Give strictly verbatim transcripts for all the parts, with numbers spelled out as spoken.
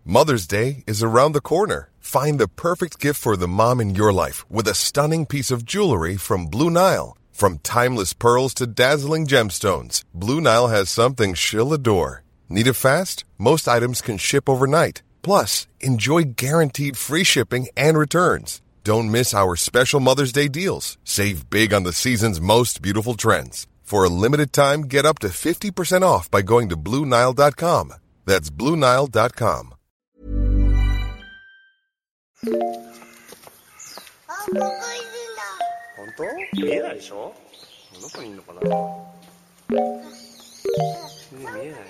Mother's Day is around the corner. Find the perfect gift for the mom in your life with a stunning piece of jewelry from Blue Nile. From timeless pearls to dazzling gemstones, Blue Nile has something she'll adore. Need it fast? Most items can ship overnight. Plus, enjoy guaranteed free shipping and returns. Don't miss our special Mother's Day deals. Save big on the season's most beautiful trends. For a limited time, get up to fifty percent off by going to Blue Nile dot com. That's Blue Nile dot com. 本当？見えないでしょ？どこにいるのかな？見えないよ。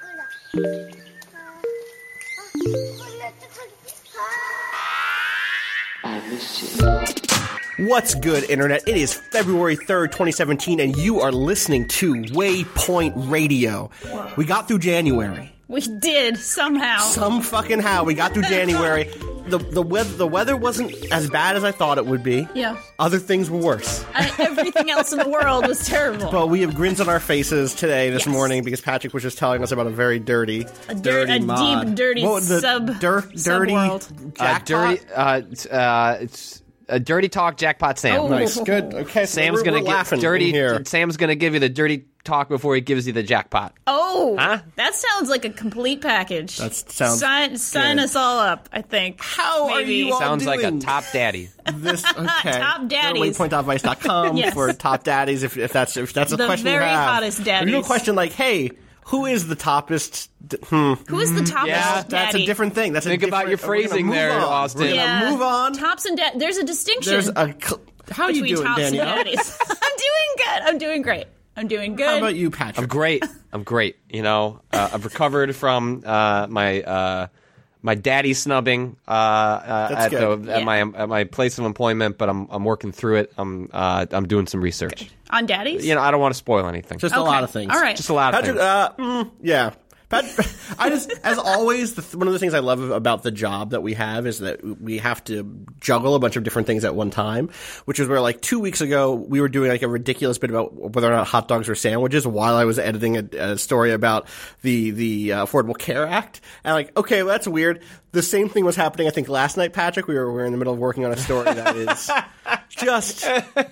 What's good, Internet? It is February third, twenty seventeen, and you are listening to Waypoint Radio. Whoa. We got through January. We did, somehow. Some fucking how. We got through January. The the weather the weather wasn't as bad as I thought it would be. Yeah. Other things were worse. I, everything else in the world was terrible. But we have grins on our faces today, this Yes. morning, because Patrick was just telling us about a very dirty, a dirt, dirty a mod. deep, dirty what was the sub, dir- dirty sub-world. Uh, jackpot? dirty, uh, it's, uh, it's a dirty talk jackpot, Sam. Oh. Nice, good. Okay, so Sam's we're, gonna we're get laughing dirty. in here. Sam's gonna give you the dirty talk before he gives you the jackpot. Oh, Huh? that sounds like a complete package. That sounds sign, sign good. us all up. I think. How are Maybe. you all Sounds like a doing? top daddy. This okay. Top daddies. waypoint dot vice dot com Yes. for top daddies. If, if that's if that's a The question very you have. hottest If you have a daddies. question like, hey, who is the toppest? D- hmm. Who is the toppest Yeah, daddy? That's a different thing. That's Think a about your different- we're gonna phrasing move there, on. Austin. We're gonna Yeah. move on. Tops and da- there's a distinction. There's a. Cl- How are you between doing, tops Danielle? and daddies. I'm doing good. I'm doing great. I'm doing good. How about you, Patrick? I'm great. I'm great. You know, uh, I've recovered from uh, my uh, my daddy snubbing uh, uh, That's at, good. the, at Yeah. my at my place of employment, but I'm I'm working through it. I'm uh, I'm doing some research. On daddies? You know, I don't want to spoil anything. Just a Okay. lot of things. All right. Just a lot of Patrick, things. uh, mm, yeah. Pat, I just, as always, the, one of the things I love about the job that we have is that we have to juggle a bunch of different things at one time, which is where, like, two weeks ago, we were doing, like, a ridiculous bit about whether or not hot dogs were sandwiches while I was editing a, a story about the, the uh, Affordable Care Act. And, like, okay, well, that's weird. The same thing was happening, I think, last night, Patrick. We were, we were in the middle of working on a story that is just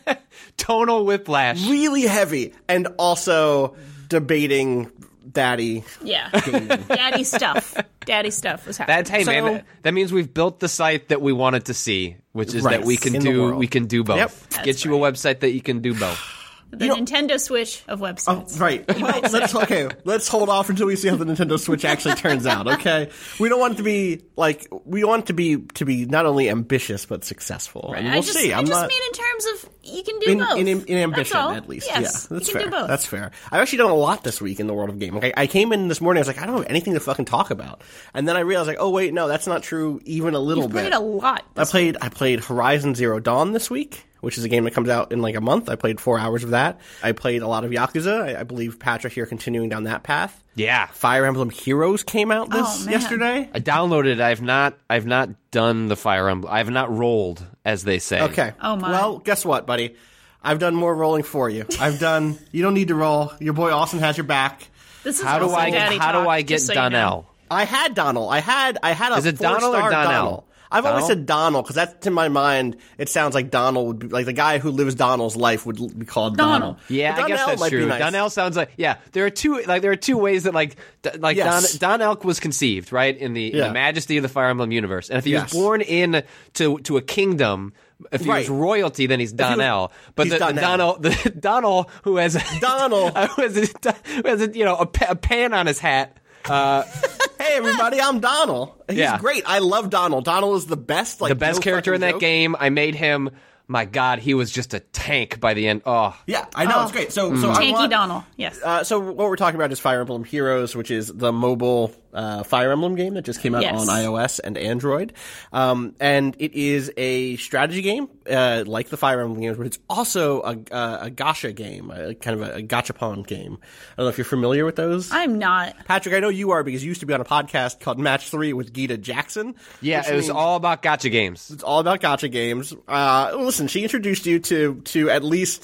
Tonal whiplash. really heavy and also debating daddy. Yeah. Daddy stuff. Daddy stuff was happening. That's hey So- man. That means we've built the site that we wanted to see, which is Right. that we can In the do world. we can do both. Yep. Get That's you a right. website that you can do both. The You know- Nintendo Switch of Oh, websites. right. Well, let's okay. Let's hold off until we see how the Nintendo Switch actually turns out. Okay. We don't want it to be like we want it to be to be not only ambitious but successful. And we'll I just, see. I I'm just not mean in terms of you can do in, both. in, in, in ambition That's all. at least. Yes, Yeah, that's you fair. can do both. That's fair. I've actually done a lot this week in the world of gaming. Like, I, I came in this morning. I was like, I don't have anything to fucking talk about, and then I realized, like, oh wait, no, that's not true. Even a little You've bit. played a lot. I played I played Horizon Zero Dawn this week, which is a game that comes out in like a month. I played four hours of that. I played a lot of Yakuza. I, I believe Patrick here continuing down that path. Yeah. Fire Emblem Heroes came out this Oh, man. yesterday. I downloaded it. I've not I've not done the Fire Emblem. I have not rolled, as they say. Okay. Oh, my. Well, guess what, buddy? I've done more rolling for you. I've done. You don't need to roll. Your boy Austin has your back. This is How do also I daddy how talk, do I get just so you know. Donnell? I had Donald. I had. I had a. Is it Donald or four-star Donnell? Donald. I've always Donald? said Donald because that's in my mind. It sounds like Donald would be like the guy who lives Donald's life would l- be called Donald. Donald. Yeah, But I guess Donnell that's might be true. nice. Donnell sounds like yeah. There are two like there are two ways that like d- like Yes. Don, Don Elk was conceived right in the, in Yeah. the majesty of the Fire Emblem universe, and if he Yes. was born in to to a kingdom. If he Right. was royalty, then he's he was- Donnell. But he's the, the Donnell. Donald, the Donald who has a, Donald. who has a, who has a, you know a, pa- a pan on his hat. Uh, Hey everybody, I'm Donald. He's Yeah. great. I love Donald. Donald is the best. Like the best no character in fucking that joke. game. I made him. My God, he was just a tank by the end. Oh, Yeah, I know Oh. it's great. So, so I Tanky want, Donald. Yes. Uh, so what we're talking about is Fire Emblem Heroes, which is the mobile uh, Fire Emblem game that just came out Yes. on iOS and Android. Um, and it is a strategy game, uh, like the Fire Emblem games, but it's also a, a, a gacha game, a, kind of a, a gachapon game. I don't know if you're familiar with those. I'm not. Patrick, I know you are because you used to be on a podcast called Match three with Gita Jackson. yeah, which it was means- all about gotcha games. It's all about gacha games. Uh, listen, she introduced you to to at least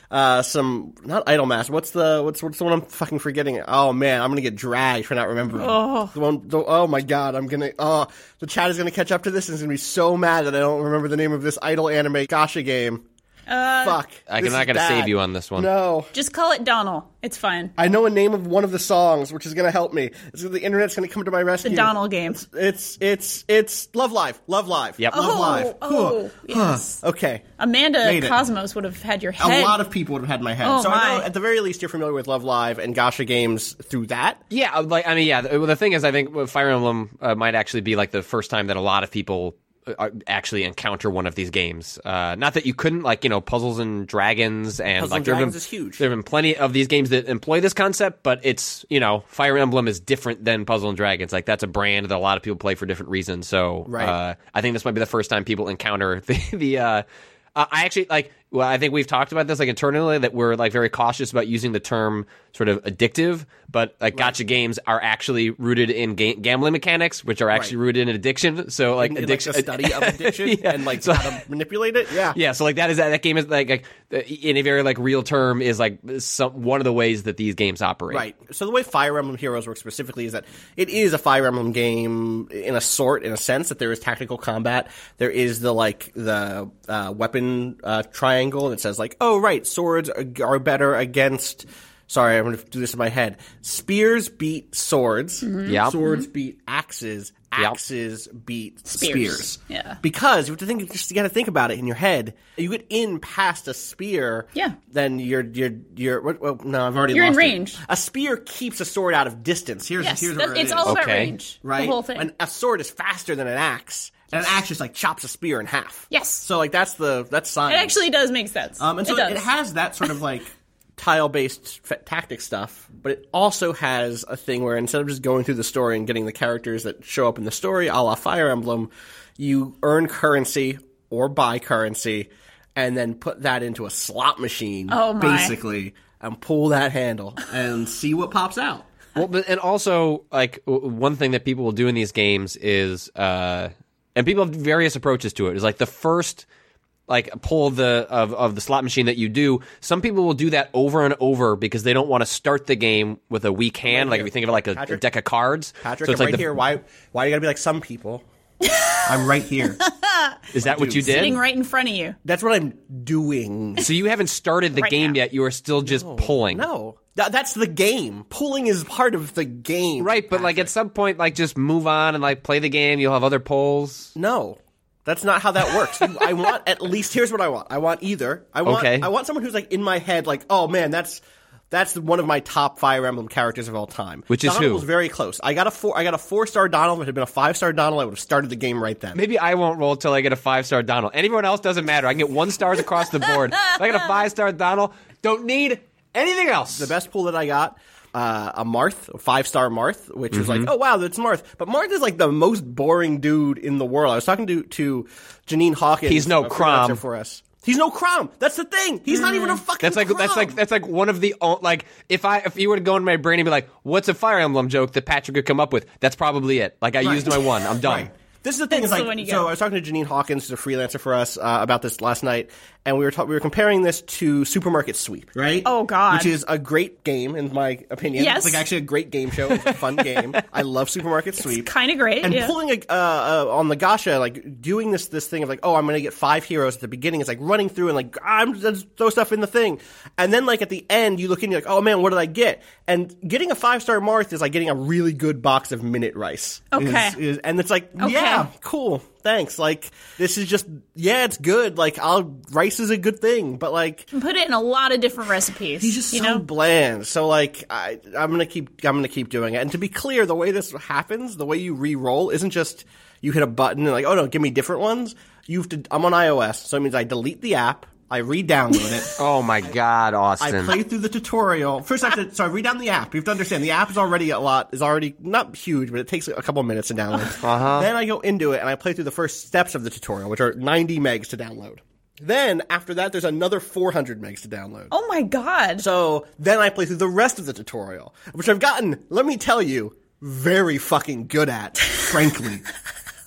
uh, some not Idolmaster. What's the what's what's the one I'm fucking forgetting? Oh man, I'm gonna get dragged for not remembering. Oh. The one. The, oh my god, I'm gonna. Oh, the chat is gonna catch up to this and is gonna be so mad that I don't remember the name of this idol anime gacha game. Uh, Fuck. I'm This not is going to bad. save you on this one. No. Just call it Donald. It's fine. I know a name of one of the songs, which is going to help me. It's, the internet's going to come to my rescue. The Donald game. It's, it's it's it's Love Live. Love Live. Yep. Love Oh, Live. oh, Huh. yes. Okay. Amanda Made it. Cosmos would have had your A head. lot of people would have had my head. Oh, so I know my. at the very least you're familiar with Love Live and Gacha games through that. Yeah, like I mean, yeah. The, the thing is, I think Fire Emblem uh, might actually be like the first time that a lot of people uh, actually encounter one of these games. Uh, not that you couldn't, like you know, Puzzles and Dragons, and Puzzles like and there have Dragons been, is huge. There have been plenty of these games that employ this concept, but it's you know, Fire Emblem is different than Puzzle and Dragons. Like that's a brand that a lot of people play for different reasons. So Right. uh, I think this might be the first time people encounter the the. Uh, Uh, I actually like. Well, I think we've talked about this like internally that we're like very cautious about using the term sort of addictive, but like gacha games are actually rooted in ga- gambling mechanics, which are actually Right. rooted in addiction. So like In, in, addiction, like the study of addiction Yeah. and like So- how to manipulate it. Yeah. yeah. So like that is that game is like, like in a very like real term is like some one of the ways that these games operate. Right. So the way Fire Emblem Heroes works specifically is that it is a Fire Emblem game in a sort, in a sense that there is tactical combat. There is the like the uh, weapon uh, triangle that says like, oh right, swords are, are better against. Sorry, I'm going to do this in my head. Spears beat swords. Yep. Swords beat axes. Yep. Axes beat Spears. spears. Yeah. Because you have to think, just you got to think about it in your head. You get in past a spear. Yeah. Then you're you're you're. Well, well, no, I've already. You're in lost it. range. A spear keeps a sword out of distance. Here's Yes, here's that- where it it's is. all about Okay. range. right. The whole thing. And a sword is faster than an axe, and an axe just like chops a spear in half. Yes. So like that's the that's science. It actually does make sense. Um, and so it does. it has that sort of like tile-based f- tactic stuff, but it also has a thing where instead of just going through the story and getting the characters that show up in the story, a la Fire Emblem, you earn currency or buy currency and then put that into a slot machine, Oh, my. basically, and pull that handle and see what pops out. Well, but and also like w- one thing that people will do in these games is, uh, and people have various approaches to it. Is like the first, like pull the of of the slot machine that you do. Some people will do that over and over because they don't want to start the game with a weak hand. Like if you think of it like a, a Patrick? deck of cards. Patrick, so it's I'm like right the- here. Why, why you gotta be like some people? I'm right here. Is that what you did? Sitting right in front of you. That's what I'm doing. So you haven't started the Right game now. yet. You are still just pulling. No. Th- that's the game. Pulling is part of the game. Right, but like at some point, like just move on and like play the game. You'll have other pulls. No. That's not how that works. You- I want at least here's what I want. I want either. I want Okay. I want someone who's like in my head like, "Oh man, that's that's one of my top Fire Emblem characters of all time." Which is Donald who? was very close. I got a four I got a four-star Donald. If it had been a five-star Donald, I would have started the game right then. Maybe I won't roll till I get a five star Donald. Anyone else doesn't matter. I can get one stars across the board. If I get a five star Donald, don't need anything else. The best pull that I got, uh, a Marth, a five-star Marth, which was Mm-hmm. like, oh wow, that's Marth. But Marth is like the most boring dude in the world. I was talking to to Janine Hawkins. He's no a freelancer Crom. for us. He's no Crom. That's the thing. He's not even a fucking. That's like that's Crom. like that's like one of the o- like if I if you were to go in my brain and be like, what's a Fire Emblem joke that Patrick could come up with? That's probably it. Like I Right. used my one. I'm done. Right. This is the thing. That's Is the like, one you so get. I was talking to Janine Hawkins, who's a freelancer for us, uh, about this last night, and we were ta- we were comparing this to Supermarket Sweep, right? Oh, God. Which is a great game in my opinion. Yes. It's like actually a great game show. It's a fun game. I love Supermarket Sweep. Kind of great. And yeah. pulling a, uh, uh, on the gacha, like doing this this thing of like, oh, I'm going to get five heroes at the beginning. It's like running through and like I'm just throw stuff in the thing, and then like at the end, you look in, you're like, oh man, what did I get? And getting a five star Marth is like getting a really good box of minute rice. Okay. Is- is- and it's like, Okay. yeah, cool, thanks. Like this is just, yeah, it's good. Like, I'll rice is a good thing, but like. Put it in a lot of different recipes. He's just you so know? bland. So like I I'm gonna keep I'm gonna keep doing it. And to be clear, the way this happens, the way you re-roll isn't just you hit a button and like, oh no, give me different ones. You have to I'm on iOS, so it means I delete the app, I re-download it. Oh my God, I Austin. play through the tutorial. First, I have to, so I read down the app. You have to understand, the app is already a lot, is already not huge, but it takes a couple of minutes to download. Uh-huh. Then I go into it and I play through the first steps of the tutorial, which are ninety megs to download. Then, after that, there's another four hundred megs to download. Oh my God. So then I play through the rest of the tutorial, which I've gotten, let me tell you, very fucking good at, frankly.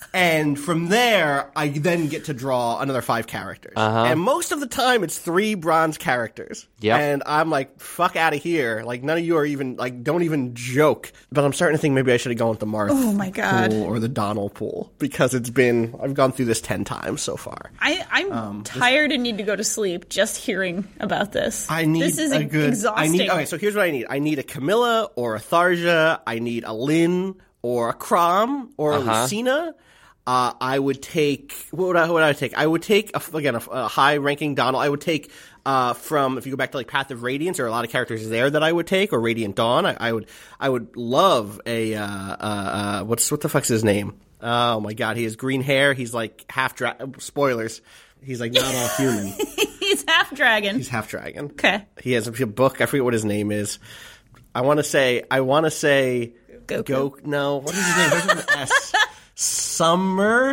And from there, I then get to draw another five characters. Uh-huh. And most of the time, it's three bronze characters. Yep. And I'm like, fuck out of here. Like, none of you are even, like, don't even joke. But I'm starting to think maybe I should have gone with the Marth Oh, my God. pool or the Donald pool. Because it's been, I've gone through this ten times so far. I, I'm Um, tired and need to go to sleep just hearing about this. I need this is a good. exhausting. I need. Okay, so here's what I need. I need a Camilla or a Tharja. I need a Lynn or a Crom or a Uh-huh. Lucina. Uh, I would take. What would I? What would I take? I would take a, again a, a high-ranking Donald. I would take uh, from if you go back to like Path of Radiance, there are a lot of characters there that I would take, or Radiant Dawn. I, I would. I would love a. Uh, uh, uh, what's what the fuck's his name? Oh my god, he has green hair. He's like half. Dra- spoilers. He's like not all human. He's half dragon. He's half dragon. Okay. He has a book. I forget what his name is. I want to say. I want to say. Goku. Go. No. What is his name? There's an S. Summer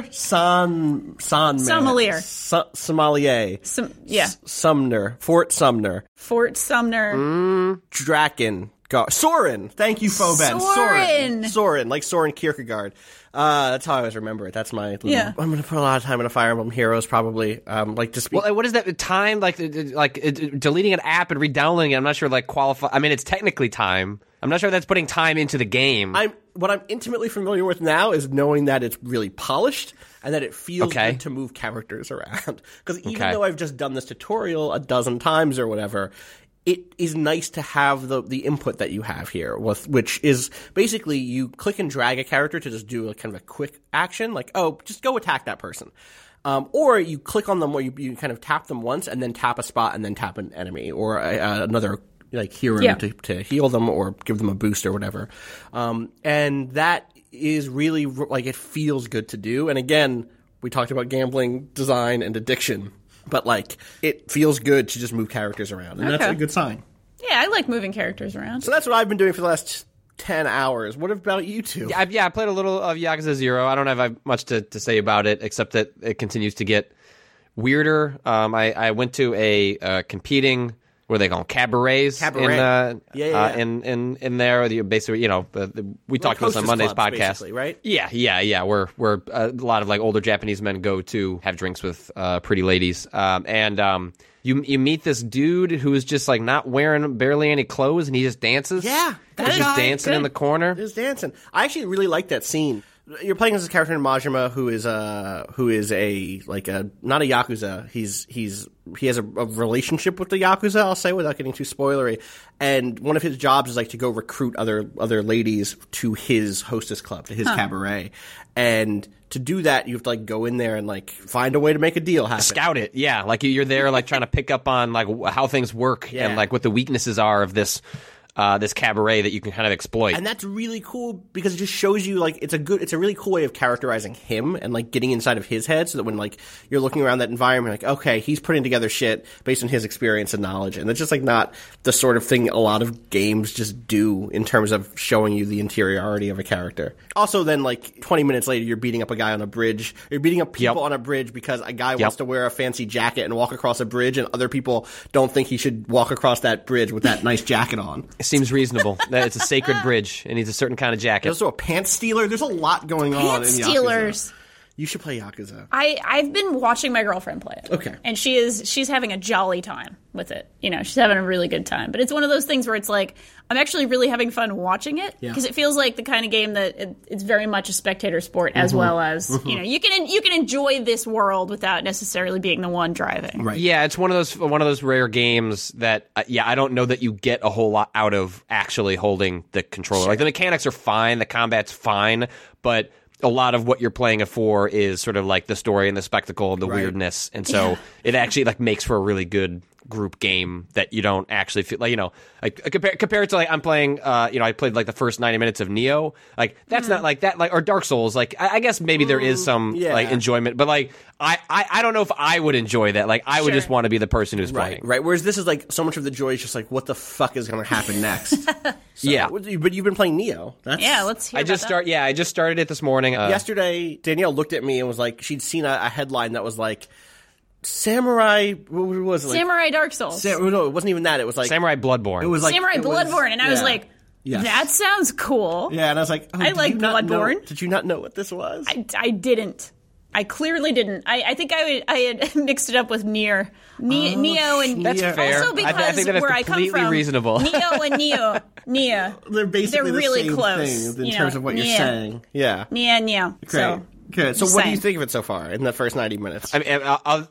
Son Son Sommelier. Su- Sommelier. Some, yeah. S- Sumner. Fort Sumner. Fort Sumner. Draken. Go- Soren. Thank you, Foben. Soren. Soren. Like Soren Kierkegaard. Uh, that's how I always remember it. That's my. Little, Yeah. I'm going to put a lot of time into Fire Emblem Heroes, probably. Um, like to speak. Well, what is that time? Like, uh, like uh, deleting an app and re-downloading it. I'm not sure. Like, qualify. I mean, it's technically time. I'm not sure that's putting time into the game. I'm what I'm intimately familiar with now is knowing that it's really polished and that it feels Okay. good to move characters around. Because even Okay. though I've just done this tutorial a dozen times or whatever, it is nice to have the the input that you have here, with which is basically you click and drag a character to just do a kind of a quick action, like oh, just go attack that person. Um, or you click on them where you, you kind of tap them once and then tap a spot and then tap an enemy or a, a, another like hero Yeah. to, to heal them or give them a boost or whatever. Um, and that is really like it feels good to do. And again, we talked about gambling, design, and addiction, but like it feels good to just move characters around, and that's Okay. a good sign. Yeah, I like moving characters around. So that's what I've been doing for the last ten hours. What about you two? I, yeah, I played a little of Yakuza Zero. I don't have much to, to say about it, except that it continues to get weirder. Um, I, I went to a uh, competing, what are they called, cabarets? Cabaret. In, uh, Yeah, yeah, uh, yeah. in, in, in there. The, basically, you know, uh, the, we talked about this on hostess Monday's clubs, podcast. basically, right? Yeah, yeah, yeah. Where, where a lot of like older Japanese men go to have drinks with uh, pretty ladies. Um, and um, you you meet this dude who is just like not wearing barely any clothes and he just dances. Yeah, that He's just guy. dancing in Good. the corner. Is dancing. I actually really like that scene. You're playing as a character in Majima who is a who is a like a not a yakuza. He's he's he has a, a relationship with the yakuza. I'll say without getting too spoilery. And one of his jobs is like to go recruit other other ladies to his hostess club, to his cabaret. And to do that, you have to like go in there and like find a way to make a deal happen. Scout it, yeah. Like you're there, like trying to pick up on like wh- how things work Yeah. and like what the weaknesses are of this uh, this cabaret that you can kind of exploit. And that's really cool because it just shows you like it's a good it's a really cool way of characterizing him and like getting inside of his head so that when like you're looking around that environment like okay, he's putting together shit based on his experience and knowledge, and it's just like not the sort of thing a lot of games just do in terms of showing you the interiority of a character. Also then like twenty minutes later you're beating up a guy on a bridge. You're beating up people Yep. on a bridge because a guy Yep. wants to wear a fancy jacket and walk across a bridge and other people don't think he should walk across that bridge with that nice jacket on. It seems reasonable. That it's a sacred bridge and needs a certain kind of jacket. There's also a pants stealer. There's a lot going on Pants in Yakuza. stealers. You should play Yakuza. I, I've been watching my girlfriend play it. Okay. And she is she's having a jolly time with it. You know, she's having a really good time. But it's one of those things where it's like, I'm actually really having fun watching it. Yeah. Because it feels like the kind of game that it, it's very much a spectator sport as Mm-hmm. well as, you know, you can you can enjoy this world without necessarily being the one driving. Right. Yeah, it's one of those one of those rare games that uh, yeah, I don't know that you get a whole lot out of actually holding the controller. Like the mechanics are fine, the combat's fine, but a lot of what you're playing it for is sort of like the story and the spectacle and the Right. weirdness, and so it actually like makes for a really good group game that you don't actually feel like, you know, like compare compared to like I'm playing uh you know I played like the first ninety minutes of Neo, like that's not like that, like, or Dark Souls, like I, I guess maybe there is some yeah. like enjoyment, but like I, I I don't know if I would enjoy that. Like I would Sure. just want to be the person who's Right, playing. right. Whereas this is like so much of the joy is just like, what the fuck is going to happen next? So, Yeah. what- But you've been playing Neo. That's, Yeah, let's hear I about just that. start yeah I just started it this morning. Uh, Yesterday, Danielle looked at me and was like, she'd seen a, a headline that was like, Samurai. What was it? Like, Samurai Dark Souls. Sam, no, it wasn't even that. It was like Samurai Bloodborne. It was like Samurai it was- Bloodborne. And I was yeah. like, Yes. That sounds cool. Yeah, and I was like, oh, I did like you not know- Bloodborne. Did you not know what this was? I, I didn't. I clearly didn't. I, I think I, I had mixed it up with Nier. Ne- Oh, Neo and That's fair. Also because I, th- I think that is where I come completely from, reasonable. Neo and Neo, Neo, They're basically they're really the same close thing in you terms know, of what you're Neo. saying. Yeah. Neo and Neo. Great. So, Good. So just what do saying. you think of it so far in the first ninety minutes? I mean, I'll, I'll,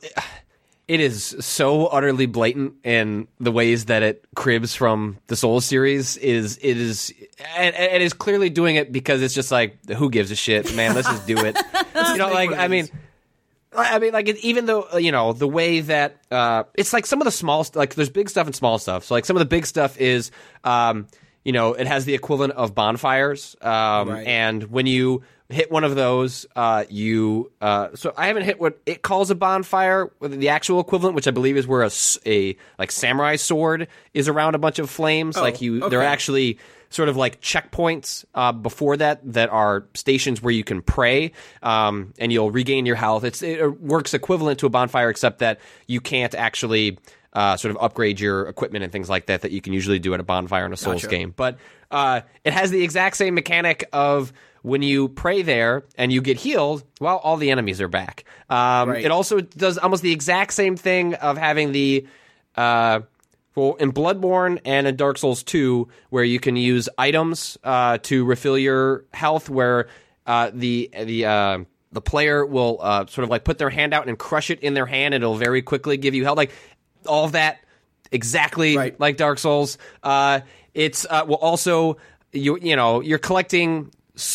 it is so utterly blatant in the ways that it cribs from the Souls series. Is it is and, and it is clearly doing it because it's just like, who gives a shit, man? Let's just do it. You know, like I mean. I mean, like, it, even though, you know, the way that, uh, it's like some of the small, st- like, there's big stuff and small stuff. So, like, some of the big stuff is, um, you know, it has the equivalent of bonfires. Um, Right. And when you hit one of those, uh, you, uh, so I haven't hit what it calls a bonfire, the actual equivalent, which I believe is where a, s- a like, samurai sword is around a bunch of flames. Oh, like, you, okay. they're actually sort of like checkpoints uh, before that that are stations where you can pray um, and you'll regain your health. It's, it works equivalent to a bonfire, except that you can't actually uh, sort of upgrade your equipment and things like that that you can usually do at a bonfire in a Souls Gotcha. game. But uh, it has the exact same mechanic of when you pray there and you get healed, well, all the enemies are back. Um, Right. It also does almost the exact same thing of having the... Uh, Well, in Bloodborne and in Dark Souls two, where you can use items uh, to refill your health, where uh, the the uh, the player will uh, sort of like put their hand out and crush it in their hand, and it'll very quickly give you health. Like all of that, exactly Right. like Dark Souls. Uh, it's uh, well also you you know you're collecting.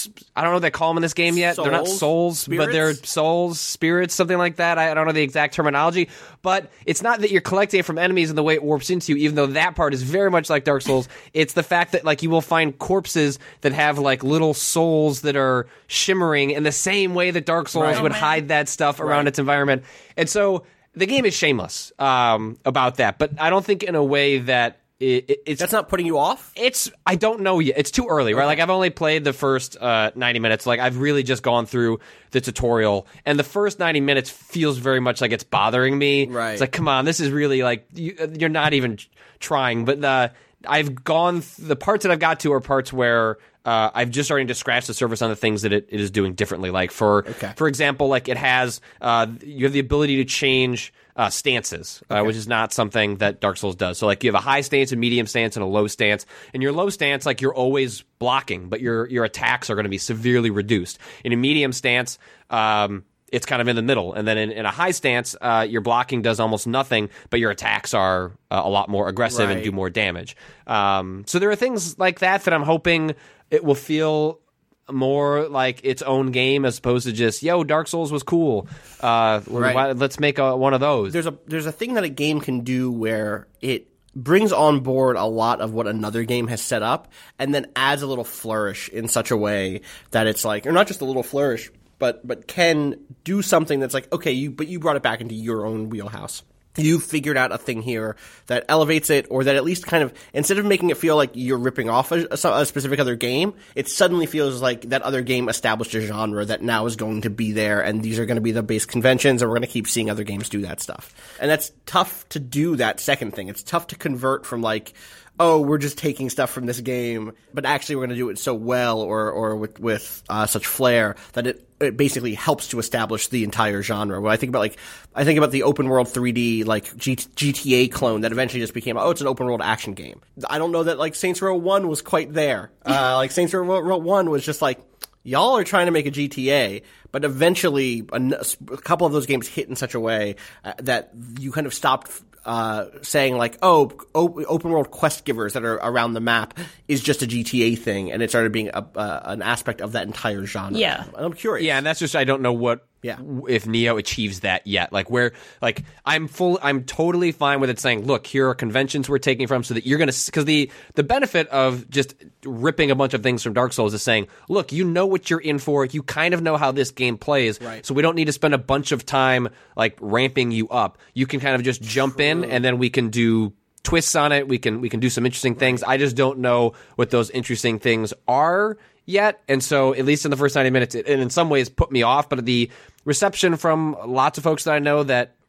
I don't know what they call them in this game yet. They're not Souls? souls, but they're Spirits? souls, spirits, something like that. I, I don't know the exact terminology, but it's not that you're collecting it from enemies and the way it warps into you, even though that part is very much like Dark Souls. It's the fact that like you will find corpses that have like little souls that are shimmering in the same way that Dark Souls Right. would Oh, man. hide that stuff around Right. its environment. And so the game is shameless um, about that, but I don't think in a way that it, it, it's That's not putting you off? it's I don't know yet. It's too early, right? Like I've only played the first uh, ninety minutes. Like I've really just gone through the tutorial, and the first ninety minutes feels very much like it's bothering me. Right. It's like, come on, this is really like you, you're not even trying. But uh, I've gone th- the parts that I've got to are parts where uh, I've just starting to scratch the surface on the things that it, it is doing differently. Like for Okay. for example, like it has uh, you have the ability to change. Uh, stances, uh, which is not something that Dark Souls does. So, like, you have a high stance, a medium stance, and a low stance. And your low stance, like, you're always blocking, but your your attacks are going to be severely reduced. In a medium stance, um, it's kind of in the middle. And then in, in a high stance, uh, your blocking does almost nothing, but your attacks are uh, a lot more aggressive and Right. do more damage. Um, so there are things like that that I'm hoping it will feel more like its own game as opposed to just, yo, Dark Souls was cool. Uh, Right. why, let's make a, one of those. There's a there's a thing that a game can do where it brings on board a lot of what another game has set up and then adds a little flourish in such a way that it's like, or not just a little flourish, but but can do something that's like, okay, you but you brought it back into your own wheelhouse. You figured out a thing here that elevates it, or that at least kind of, instead of making it feel like you're ripping off a, a specific other game, it suddenly feels like that other game established a genre that now is going to be there, and these are going to be the base conventions, and we're going to keep seeing other games do that stuff. And that's tough to do, that second thing. It's tough to convert from like, oh, we're just taking stuff from this game, but actually we're going to do it so well or or with, with uh, such flair that it it basically helps to establish the entire genre. When I think about like, I think about the open world three D like G- GTA clone that eventually just became, oh, it's an open world action game. I don't know that like Saints Row one was quite there. Uh, like Saints Row one was just like, y'all are trying to make a G T A, but eventually a, n- a couple of those games hit in such a way uh, that you kind of stopped uh, saying like, oh, o- open world quest givers that are around the map is just a G T A thing, and it started being a, uh, an aspect of that entire genre. Yeah. And I'm curious. Yeah, and that's just I don't know what Yeah. if Neo achieves that yet. Like where like I'm full I'm totally fine with it saying, look, here are conventions we're taking from so that you're going to cuz the the benefit of just ripping a bunch of things from Dark Souls is saying, look, you know what you're in for. You kind of know how this game plays. Right. So we don't need to spend a bunch of time like ramping you up. You can kind of just jump in and then we can do twists on it. We can we can do some interesting things. I just don't know what those interesting things are yet, and so at least in the first ninety minutes, it, and in some ways put me off. But the reception from lots of folks that I know that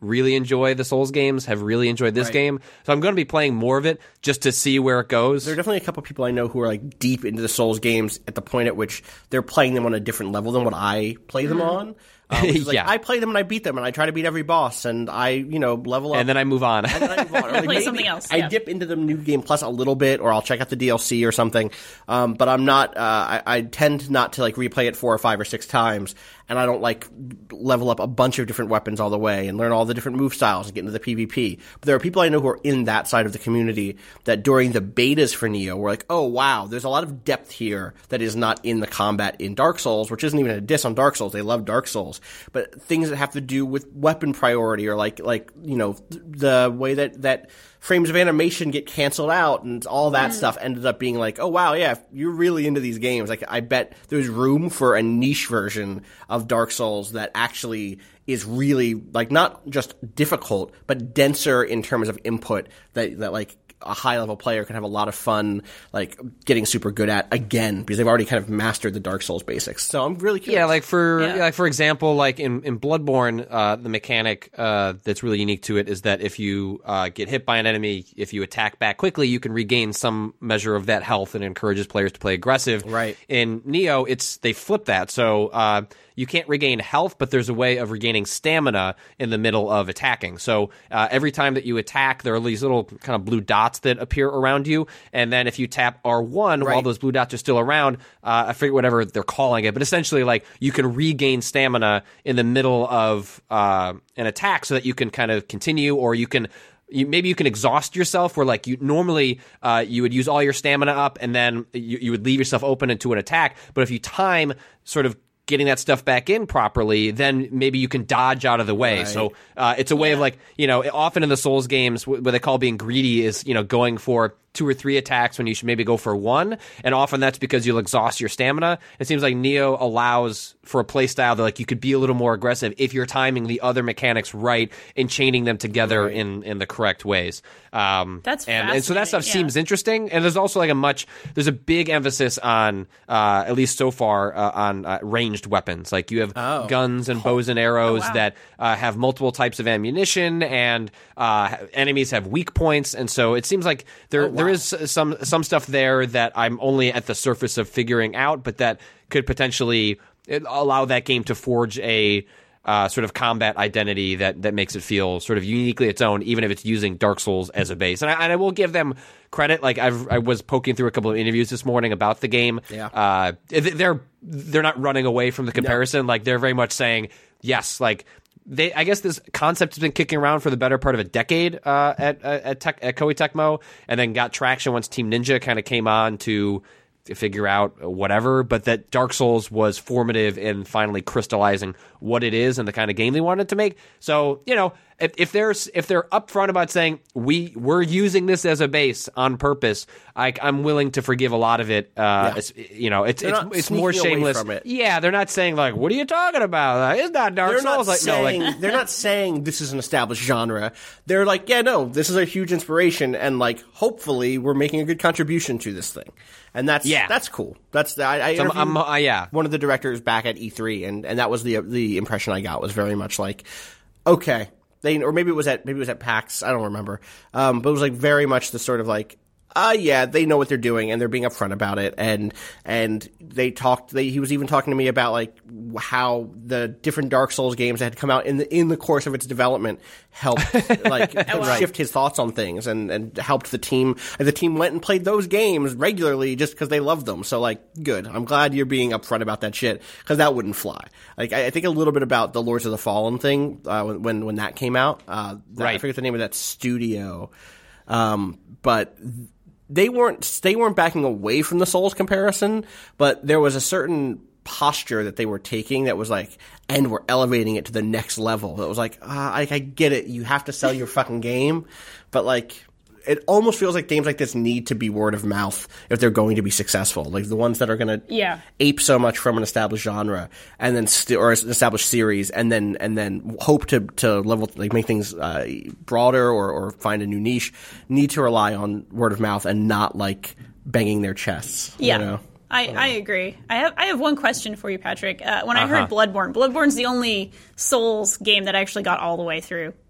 really enjoy the Souls games have really enjoyed this Right. game. So I'm going to be playing more of it just to see where it goes. There are definitely a couple people I know who are like deep into the Souls games at the point at which they're playing them on a different level than what I play them on. Um, which is like, Yeah. I play them and I beat them and I try to beat every boss and I, you know, level up. And then I move on. And then I move on. Or, like, Play maybe something else, I yeah. dip into the New Game Plus a little bit, or I'll check out the D L C or something. Um, but I'm not. Uh, I, I tend not to like replay it four or five or six times, and I don't like level up a bunch of different weapons all the way and learn all the different move styles and get into the PvP. But there are people I know who are in that side of the community that during the betas for Neo were like, oh wow, there's a lot of depth here that is not in the combat in Dark Souls, which isn't even a diss on Dark Souls. They love Dark Souls, but things that have to do with weapon priority or like like you know th- the way that that frames of animation get canceled out and all that stuff ended up being like, oh wow, yeah, if you're really into these games, like I bet there's room for a niche version of Dark Souls that actually is really like not just difficult but denser in terms of input that that like a high level player can have a lot of fun like getting super good at again because they've already kind of mastered the Dark Souls basics. So I'm really curious. Yeah, like for Yeah. like for example, like in, in Bloodborne, uh, the mechanic uh, that's really unique to it is that if you uh, get hit by an enemy, if you attack back quickly, you can regain some measure of that health and encourages players to play aggressive. Right. In Neo, it's they flip that, so uh, you can't regain health, but there's a way of regaining stamina in the middle of attacking. So uh, every time that you attack, there are these little kind of blue dots that appear around you, and then if you tap R one while Right. those blue dots are still around, uh, I forget whatever they're calling it, but essentially like you can regain stamina in the middle of uh, an attack so that you can kind of continue, or you can you, maybe you can exhaust yourself where like you normally uh, you would use all your stamina up and then you, you would leave yourself open into an attack, but if you time sort of getting that stuff back in properly, then maybe you can dodge out of the way. Right. So uh, it's a way of like, you know, often in the Souls games, what they call being greedy is, you know, going for two or three attacks when you should maybe go for one. And often that's because you'll exhaust your stamina. It seems like Neo allows for a play style that like you could be a little more aggressive if you're timing the other mechanics right and chaining them together Right. in, in the correct ways. Um, That's and, and so that stuff fascinating, yeah. seems interesting. And there's also like a much, there's a big emphasis on, uh, at least so far, uh, on uh, ranged weapons. Like you have Oh. guns and bows and arrows Oh, wow. that uh, have multiple types of ammunition, and uh, enemies have weak points. And so it seems like there there is some some stuff there that I'm only at the surface of figuring out, but that could potentially allow that game to forge a uh, sort of combat identity that, that makes it feel sort of uniquely its own, even if it's using Dark Souls as a base. And I, and I will give them credit. Like I've, I was poking through a couple of interviews this morning about the game. Yeah. Uh, they're they're not running away from the comparison. Like they're very much saying yes. Like they, I guess this concept has been kicking around for the better part of a decade uh, at at, Tech, at Koei Tecmo, and then got traction once Team Ninja kind of came on to. to figure out whatever, but that Dark Souls was formative in finally crystallizing what it is and the kind of game they wanted to make. So, you know, if, if there's if they're upfront about saying we we're using this as a base on purpose, I, I'm willing to forgive a lot of it. Uh, Yeah. it's, you know, it's They're it's not it's more sneaking away shameless. from it. Yeah, they're not saying like, "What are you talking about? Like, it's not Dark They're Souls." not Like, saying no, like they're not saying this is an established genre. They're like, yeah, no, this is a huge inspiration, and like, hopefully, we're making a good contribution to this thing, and that's Yeah. that's cool. That's I, I So I'm- interviewed I'm- uh, yeah. one of the directors back at E three, and, and that was the the impression I got was very much like, okay, they or maybe it was at maybe it was at PAX, I don't remember, um, but it was like very much the sort of like. Uh, yeah, they know what they're doing, and they're being upfront about it. And and they talked. They, he was even talking to me about like how the different Dark Souls games that had come out in the in the course of its development helped like wow. shift his thoughts on things, and, and helped the team. And the team went and played those games regularly just because they loved them. So like, good. I'm glad you're being upfront about that shit because that wouldn't fly. Like I, I think a little bit about the Lords of the Fallen thing uh, when when that came out. Uh, that, I Right. forget the name of that studio, um, but. They weren't they weren't backing away from the Souls comparison, but there was a certain posture that they were taking that was like, and we're elevating it to the next level. That was like, ah, I, I get it. You have to sell your fucking game, but like, it almost feels like games like this need to be word of mouth if they're going to be successful. Like the ones that are going to Yeah. ape so much from an established genre and then st- or an established series, and then and then hope to to level like make things uh, broader or, or find a new niche, need to rely on word of mouth and not like banging their chests. Yeah. You know? I, I agree. I have I have one question for you, Patrick. Uh, when I Uh-huh. heard Bloodborne, Bloodborne's the only Souls game that I actually got all the way through.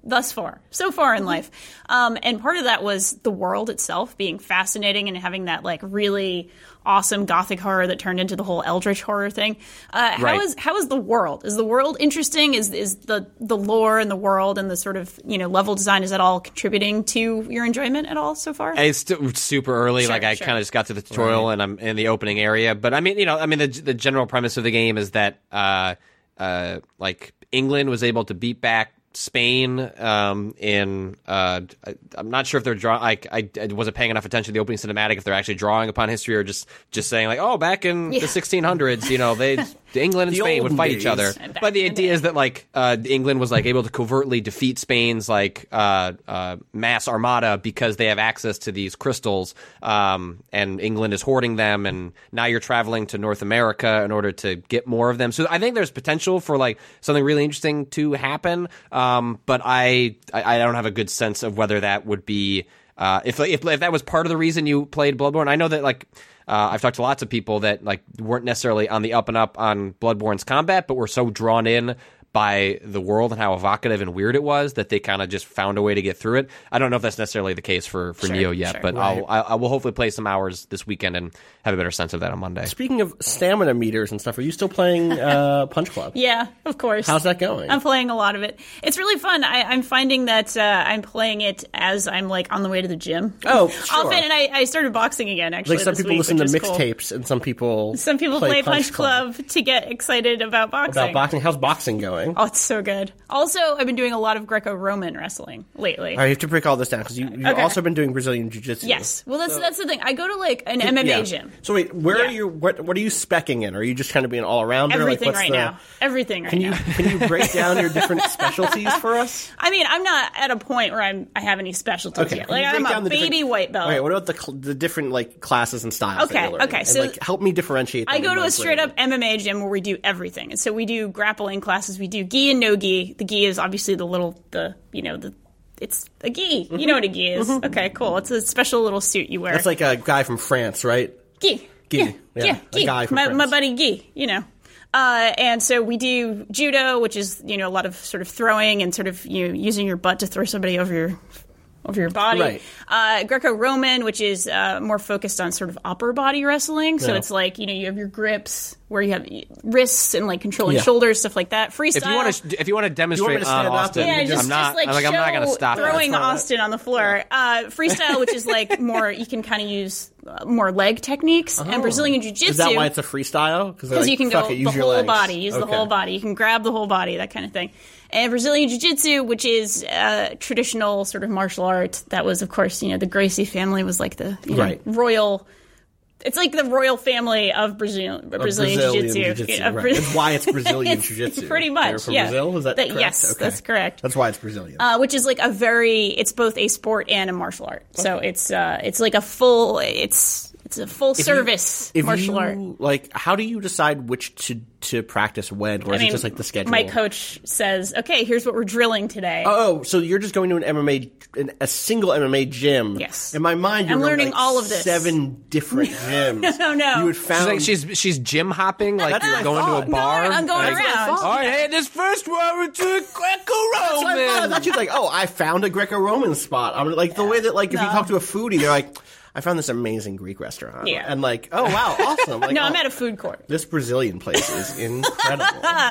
thus far, so far in life. Um, and part of that was the world itself being fascinating and having that like really awesome gothic horror that turned into the whole eldritch horror thing. Uh, how Right. is how is the world? Is the world interesting? Is is the the lore and the world and the sort of, you know, level design, is that all contributing to your enjoyment at all so far? It's still super early. Sure, like I sure. kind of just got to the tutorial and I'm in the opening area. But I mean, you know, I mean, the the general premise of the game is that uh, uh, like England was able to beat back Spain um, in uh, I, I'm not sure if they're drawing. Like I, I wasn't paying enough attention to the opening cinematic. If they're actually drawing upon history or just just saying like, oh, back in Yeah. the sixteen hundreds, you know, they England and The Spain would olden fight each days. other. Back But the in the idea day. is that like uh, England was like able to covertly defeat Spain's like uh, uh, mass armada because they have access to these crystals, um, and England is hoarding them. And now you're traveling to North America in order to get more of them. So I think there's potential for like something really interesting to happen. Um, but I, I I don't have a good sense of whether that would be uh, if if if that was part of the reason you played Bloodborne. I know that like. Uh, I've talked to lots of people that like weren't necessarily on the up and up on Bloodborne's combat, but were so drawn in by the world and how evocative and weird it was that they kind of just found a way to get through it. I don't know if that's necessarily the case for, for Sure, Neo yet, sure. but Right. I'll, I, I will hopefully play some hours this weekend and have a better sense of that on Monday. Speaking of stamina meters and stuff, are you still playing uh, Punch Club? Yeah, of course. How's that going? I'm playing a lot of it. It's really fun. I, I'm finding that uh, I'm playing it as I'm like on the way to the gym. Oh, sure. Often, and I, I started boxing again. Actually, Like some this people week, listen to which is cool. mixtapes, and some people Some people play, Punch, Club. to get excited about boxing. About boxing, how's boxing going? Oh, it's so good. Also, I've been doing a lot of Greco-Roman wrestling lately. All right, you have to break all this down because you, you've Okay. also been doing Brazilian Jiu-Jitsu. Yes. Well, that's that's the thing. I go to like an M M A Yeah. gym. So wait, where Yeah. are you? What what are you speccing in? Are you just kind of being all around? Everything like, right the, now. Everything right Can you now. can you break down your different specialties for us? I mean, I'm not at a point where I'm I have any specialties Okay, yet. can Like you break I'm down a the baby different- white belt. Okay, what about the cl- the different like classes and styles? that Okay, you're learning? okay, And, so- like, help me differentiate. I them go in to my a straight brain. up M M A gym where we do everything. And so we do grappling classes, we do gi and no gi. The gi is obviously the little the you know, the it's a gi. You know what a gi is. Okay, cool. It's a special little suit you wear. That's like a guy from France, right? Gi. Gi, Yeah, yeah, yeah, a gi. guy from my, France. my buddy Gi, you know. Uh, and so we do judo, which is, you know, a lot of sort of throwing and sort of, you know, using your butt to throw somebody over your over your body. Right. Uh, Greco-Roman, which is uh, more focused on sort of upper body wrestling. So Yeah. it's like, you know, you have your grips where you have wrists and like controlling Yeah. shoulders, stuff like that. Freestyle. If you want to, if you want to me demonstrate to on stand up Austin, and Yeah, you just, I'm not. just like I'm like, I'm not show going to stop. throwing That's fine. Austin on the floor. Uh, freestyle, which is like more, you can kind of use uh, more leg techniques, and Brazilian Jiu-Jitsu. Is that why it's a freestyle? Because like, you can fuck go it, use the your whole legs. body, use the Okay. whole body. You can grab the whole body, that kind of thing. And Brazilian Jiu-Jitsu, which is uh, traditional sort of martial art, that was, of course, you know, the Gracie family was like the you know, Right. royal. It's like the royal family of Brazil, Brazilian, Brazilian Jiu-Jitsu. Jiu-Jitsu, Yeah, of right. Bra- That's why it's Brazilian It's Jiu-Jitsu. Pretty They're much, from yeah. Brazil? Is that correct? Yes, Okay. that's correct. That's why it's Brazilian. Uh, which is like a very, it's both a sport and a martial art. So it's uh, it's like a full, it's it's a full service if martial you, art. Like, how do you decide which to to practice when, or is I mean, it just like the schedule? my coach says, "Okay, here's what we're drilling today." Oh, so you're just going to an M M A, an, a single M M A gym? Yes. In my mind, you're I'm going to, learning like, all of this. Seven different gyms. No, no. You would She's found like she's she's gym hopping, like That's you're what I going to thought. a No, bar. I'm going That's what I around. thought. All right, hey, this first one we're doing That's what I thought. I Greco-Roman. thought you were like, oh, I found a Greco-Roman spot. I'm like the way that like if you No. talk to a foodie, they're like, I found this amazing Greek restaurant. Yeah. And like, oh wow, awesome. Like, No, oh, I'm at a food court. this Brazilian place is incredible.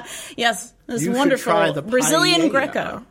Yes, this You should wonderful try the Brazilian paella. Greco.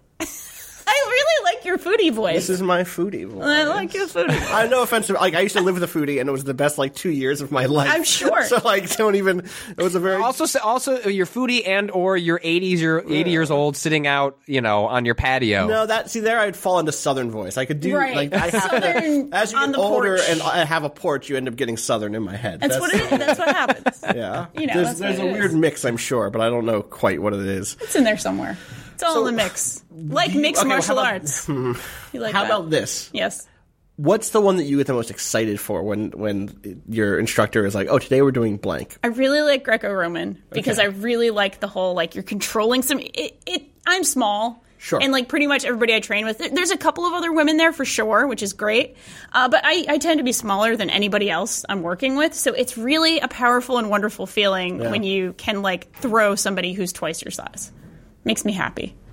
I really like your foodie voice. This is my foodie voice. I like your foodie voice. I no offense to like I used to live with a foodie and it was the best like two years of my life. I'm sure. So like don't even it was a very Also, also, you're foodie and or you're eighties, you're eighty years old, sitting out, you know, on your patio. No, that see there I'd fall into Southern voice. I could do Right. like I have Southern to as you on get the older porch. and I have a porch, you end up getting Southern in my head. That's, what it is. That's what happens. Yeah, You know, there's, that's what there's it a is. weird mix, I'm sure, but I don't know quite what it is. It's in there somewhere. It's all So, in the mix. Like you- mixed okay, well, martial how about- arts. You like How that? about this? Yes. What's the one that you get the most excited for when when your instructor is like, "Oh, today we're doing blank." I really like Greco-Roman because Okay. I really like the whole, like, you're controlling some, it, it I'm small. Sure. And, like, pretty much everybody I train with, there- there's a couple of other women there for sure, which is great. Uh, but I, I tend to be smaller than anybody else I'm working with. So it's really a powerful and wonderful feeling Yeah. when you can, like, throw somebody who's twice your size. Makes me happy.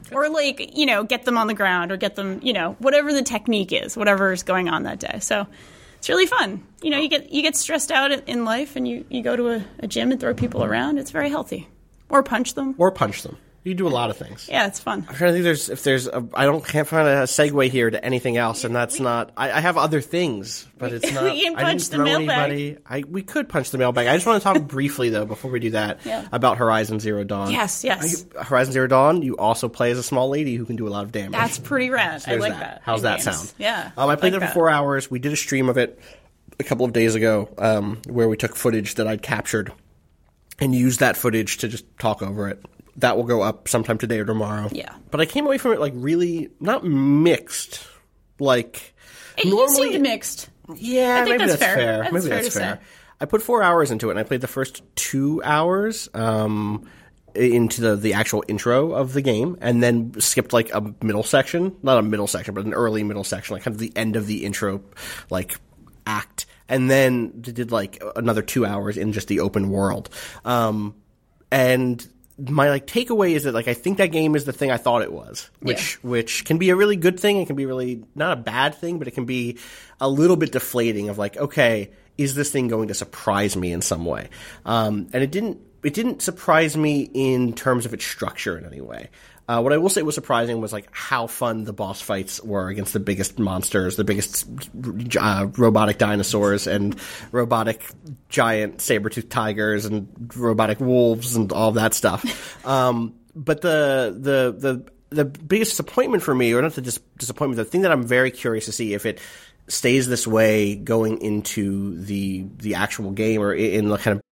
Or, like, you know, get them on the ground or get them, you know, whatever the technique is, whatever is going on that day. So it's really fun. You know, you get you get stressed out in life and you, you go to a, a gym and throw people around. It's very healthy. Or punch them. Or punch them. You do a lot of things. Yeah, it's fun. I'm trying to think there's, if there's a, I don't, can't find a segue here to anything else, and that's not, I, I have other things, but it's not, We can I punch didn't the throw mailbag. anybody. I, we could punch the mailbag. I just want to talk briefly, though, before we do that, Yeah. about Horizon Zero Dawn. Yes, yes. I- Horizon Zero Dawn, you also play as a small lady who can do a lot of damage. That's pretty rad. I There's like that. that. How's in that games. sound? Yeah. Um, I played like it for four hours. We did a stream of it a couple of days ago, um, where we took footage that I'd captured and used that footage to just talk over it. That will go up sometime today or tomorrow. Yeah. But I came away from it like really not mixed. Like It, you normally, seemed mixed. yeah, I think maybe that's that's, fair. That's Maybe fair that's to fair. say. I put four hours into it, and I played the first two hours um, into the the actual intro of the game, and then skipped like a middle section, not a middle section, but an early middle section, like kind of the end of the intro, like act, and then did like another two hours in just the open world, um, and. My like takeaway is that like I think that game is the thing I thought it was, which Yeah. which can be a really good thing. It can be really not a bad thing, but it can be a little bit deflating. Of like, okay, is this thing going to surprise me in some way? Um, and it didn't. It didn't surprise me in terms of its structure in any way. Uh, what I will say was surprising was like how fun the boss fights were against the biggest monsters, the biggest uh, robotic dinosaurs and robotic giant saber-toothed tigers and robotic wolves and all that stuff. Um, but the the the the biggest disappointment for me, or not the dis- disappointment, the thing that I'm very curious to see if it stays this way going into the the actual game or in the kind of.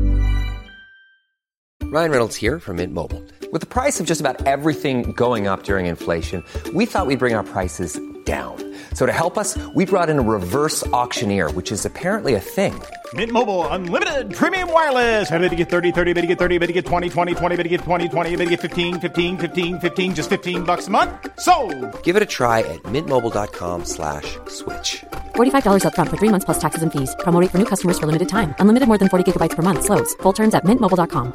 Ryan Reynolds here from Mint Mobile. With the price of just about everything going up during inflation, we thought we'd bring our prices down. So to help us, we brought in a reverse auctioneer, which is apparently a thing. Mint Mobile Unlimited Premium Wireless. How to get thirty, thirty, how to get thirty, how to get twenty, twenty, twenty, how to get twenty, twenty, how to get fifteen, fifteen, fifteen, fifteen, just fifteen bucks a month? Sold! Give it a try at mintmobile.com slash switch. forty-five dollars up front for three months plus taxes and fees. Promo rate for new customers for limited time. Unlimited more than forty gigabytes per month. Slows full terms at mint mobile dot com.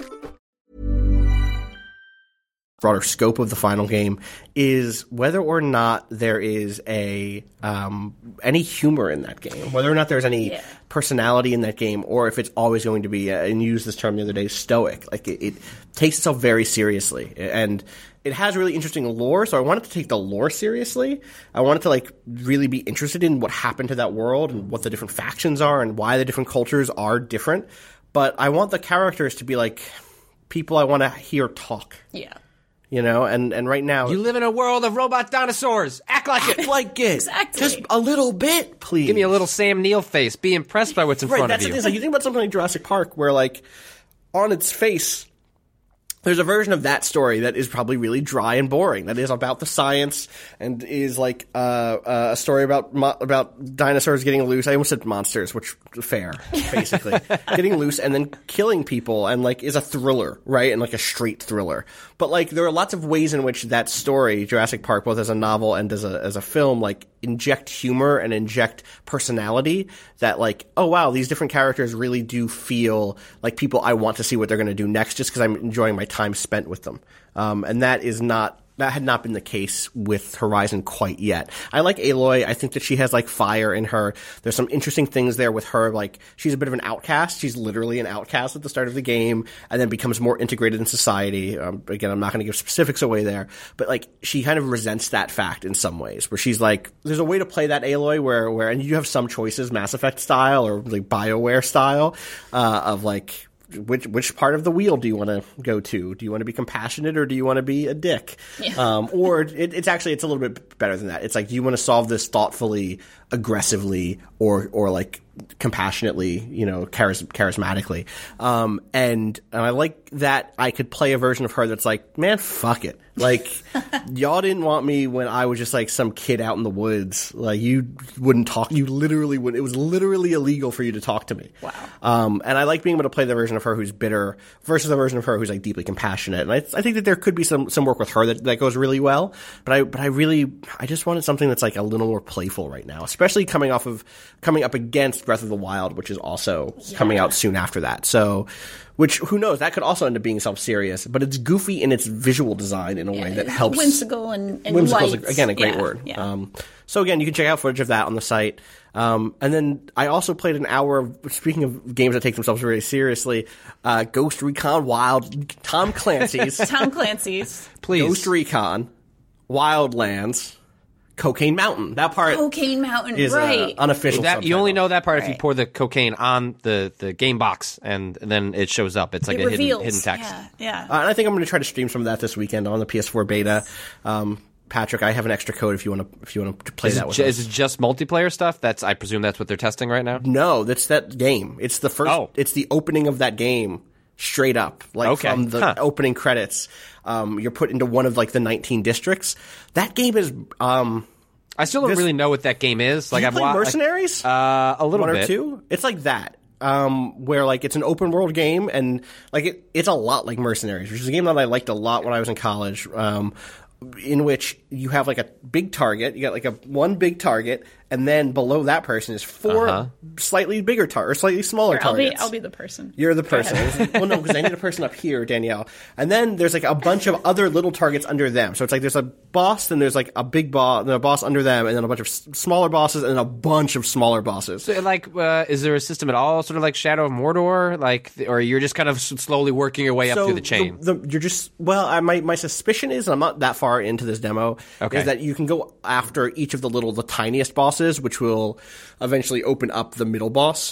Broader scope of the final game is whether or not there is a um, any humor in that game, whether or not there's any Yeah. personality in that game, or if it's always going to be, uh, and you used this term the other day, stoic. Like it, it takes itself very seriously, and it has really interesting lore. So I wanted to take the lore seriously. I wanted to like really be interested in what happened to that world and what the different factions are and why the different cultures are different. But I want the characters to be like people I want to hear talk. Yeah. You know, and, and right now You live in a world of robot dinosaurs. Act like it. act like it. Exactly. Just a little bit, please. Give me a little Sam Neill face. Be impressed by what's in right, front that's of the you. thing. It's like you think about something like Jurassic Park, where like on its face, there's a version of that story that is probably really dry and boring. That is about the science and is like uh, uh, a story about mo- about dinosaurs getting loose. I almost said monsters, which fair, basically getting loose and then killing people, and like is a thriller, right? And like a straight thriller. But like there are lots of ways in which that story, Jurassic Park, both as a novel and as a as a film, like inject humor and inject personality. That like, oh wow, these different characters really do feel like people I want to see what they're going to do next, just because I'm enjoying my time spent with them. Um, and that is not, that had not been the case with Horizon quite yet. I like Aloy. I think that she has like fire in her. There's some interesting things there with her. Like she's a bit of an outcast. She's literally an outcast at the start of the game and then becomes more integrated in society. Um, again, I'm not going to give specifics away there, but like she kind of resents that fact in some ways, where she's like, there's a way to play that Aloy where, where, and you have some choices, Mass Effect style or like BioWare style, uh, of like, Which which part of the wheel do you want to go to? Do you want to be compassionate or do you want to be a dick? Yeah. Um, or it, it's actually it's a little bit better than that. It's like, do you want to solve this thoughtfully, aggressively, or or like compassionately, you know, charis- charismatically? Um, and and I like that I could play a version of her that's like, man, fuck it. Like, y'all didn't want me when I was just like some kid out in the woods. Like, you wouldn't talk. You literally wouldn't. It was literally illegal for you to talk to me. Wow. Um, and I like being able to play the version of her who's bitter versus the version of her who's like deeply compassionate. And I, I think that there could be some, some work with her that, that goes really well. But I, but I really, I just wanted something that's like a little more playful right now, especially coming off of, coming up against Breath of the Wild, which is also yeah. coming out soon after that. So, which, who knows, that could also end up being self-serious, but it's goofy in its visual design in a yeah, way that helps. Whimsical and, and Whimsical light. is, again, a great yeah, word. Yeah. Um, so again, you can check out footage of that on the site. Um, and then I also played an hour of, speaking of games that take themselves very seriously, uh, Ghost Recon Wild, Tom Clancy's. Tom Clancy's. Please. Ghost Recon, Wildlands, Cocaine Mountain. That part Cocaine Mountain, is right. uh, unofficial that, you only know that part right. if you pour the cocaine on the, the game box, and, and then it shows up. It's like it a reveals. hidden, hidden text. Yeah, yeah. Uh, and I think I'm going to try to stream some of that this weekend on the P S four beta. Um, Patrick, I have an extra code if you want to if you want to play is that it, with ju- us. Is it just multiplayer stuff? That's I presume that's what they're testing right now. No, that's that game. It's the first. Oh. It's the opening of that game, straight up, like Okay. from the Huh. opening credits. Um, you're put into one of like the nineteen districts. That game is. Um, I still don't This- really know what that game is. Like you I've play wa- like, Mercenaries, uh, a little one bit. or two. It's like that. Um, where like it's an open world game and like it, it's a lot like Mercenaries, which is a game that I liked a lot when I was in college. Um, in which you have like a big target, you got like a one big target, and then below that person is four Uh-huh. slightly bigger tar- or slightly smaller Here, I'll be targets. I'll be the person. You're the person. Well, no, because I need a person up here, Danielle. And then there's like a bunch of other little targets under them. So it's like there's a boss, then there's like a big boss, then a boss under them, and then a bunch of s- smaller bosses, and then a bunch of smaller bosses. So, like, uh, is there a system at all, sort of like Shadow of Mordor, like, or you're just kind of s- slowly working your way up So through the chain? The, the, you're just well. I, my my suspicion is, and I'm not that far into this demo, Okay. is that you can go after each of the little, the tiniest bosses, which will eventually open up the middle boss,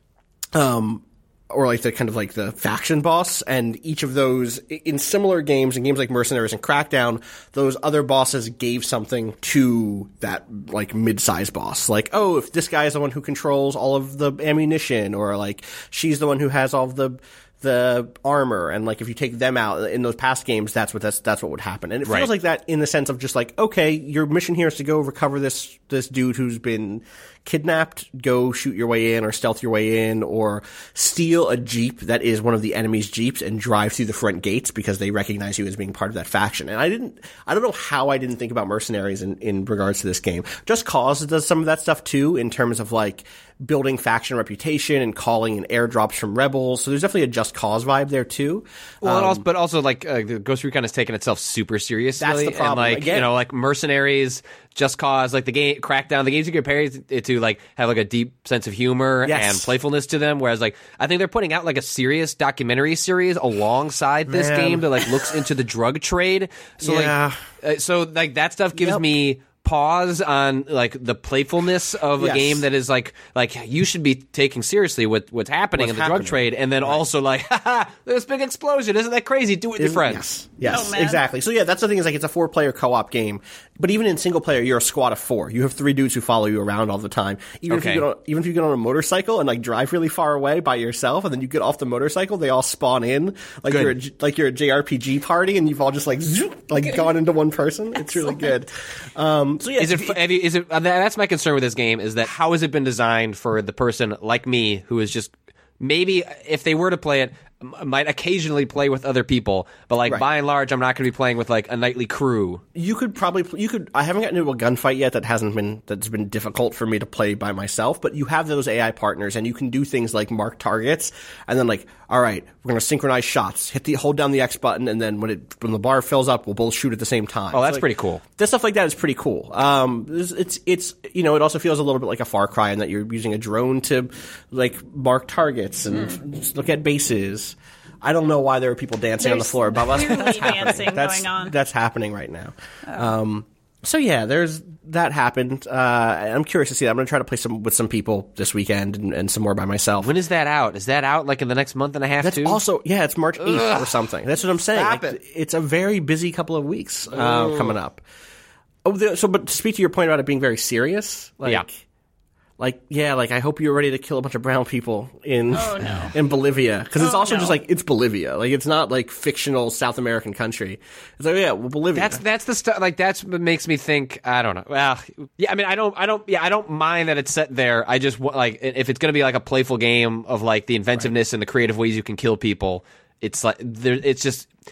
um, or like the kind of like the faction boss. And each of those, in similar games, in games like Mercenaries and Crackdown, those other bosses gave something to that like mid-sized boss. Like, oh, if this guy is the one who controls all of the ammunition, or like she's the one who has all of the the armor, and like if you take them out in those past games, that's what that's that's what would happen. And it feels Right. like that in the sense of just like, okay, your mission here is to go recover this this dude who's been kidnapped, go shoot your way in or stealth your way in, or steal a jeep that is one of the enemy's jeeps and drive through the front gates because they recognize you as being part of that faction. And I didn't, I don't know how I didn't think about Mercenaries in, in regards to this game. Just Cause does some of that stuff too, in terms of like building faction reputation and calling in airdrops from rebels. So there's definitely a Just Cause vibe there too. Well, Um, and also, but also like uh, the Ghost Recon has taken itself super seriously. That's the problem. And like Again- you know, like Mercenaries, Just Cause, like the game Crackdown, the games you compare it to like have like a deep sense of humor Yes. and playfulness to them. Whereas like I think they're putting out like a serious documentary series alongside this Man. game that like looks into the drug trade. So Yeah. like, uh, so like that stuff gives Yep. me pause on like the playfulness of a Yes. game that is like like you should be taking seriously what what's happening What's in the happening. drug trade, and then also like haha, this big explosion, isn't that crazy? Do it with your friends. Yes, yes, Oh, man. exactly. So yeah, that's the thing, is like it's a four player co op game. But even in single player, you're a squad of four. You have three dudes who follow you around all the time. Even Okay. if you get on, even if you get on a motorcycle and like drive really far away by yourself, and then you get off the motorcycle, they all spawn in like Good. you're a, J- like you're a J R P G party, and you've all just like zoop, like gone into one person. It's really good. Um, so yeah, Is it? Have you, is it? uh, That's my concern with this game. Is that how has it been designed for the person like me who is just maybe if they were to play it, m- might occasionally play with other people, but like Right. by and large, I'm not going to be playing with like a nightly crew. You could probably pl- you could I haven't gotten into a gunfight yet that hasn't been that's been difficult for me to play by myself, but you have those A I partners and you can do things like mark targets and then like, all right, we're going to synchronize shots. Hit the hold down the X button, and then when it when the bar fills up, we'll both shoot at the same time. Oh, that's So, like, pretty cool. This stuff like that is pretty cool. Um it's, it's it's you know, it also feels a little bit like a Far Cry in that you're using a drone to like mark targets and just look at bases. I don't know why there are people dancing on the There's floor above us. clearly That's happening. dancing That's, going on. That's happening right now. Um, so yeah, there's that happened. Uh, I'm curious to see that. I'm going to try to play some with some people this weekend and, and some more by myself. When is that out? Is that out like in the next month and a half? That's too? also yeah, it's March eighth or something. That's what I'm saying. Stop Like, it. It's a very busy couple of weeks uh, coming up. Oh, the, so but to speak to your point about it being very serious, like, Yeah. like yeah, like I hope you're ready to kill a bunch of brown people in Oh, no. in Bolivia, because it's Oh, also no. just like it's Bolivia, like it's not like fictional South American country. It's like yeah, well Bolivia. That's that's the stuff. Like that's what makes me think. I don't know. Well, yeah. I mean, I don't. I don't. Yeah, I don't mind that it's set there. I just wa- like if it's going to be like a playful game of like the inventiveness and the creative ways you can kill people. It's like there. It's just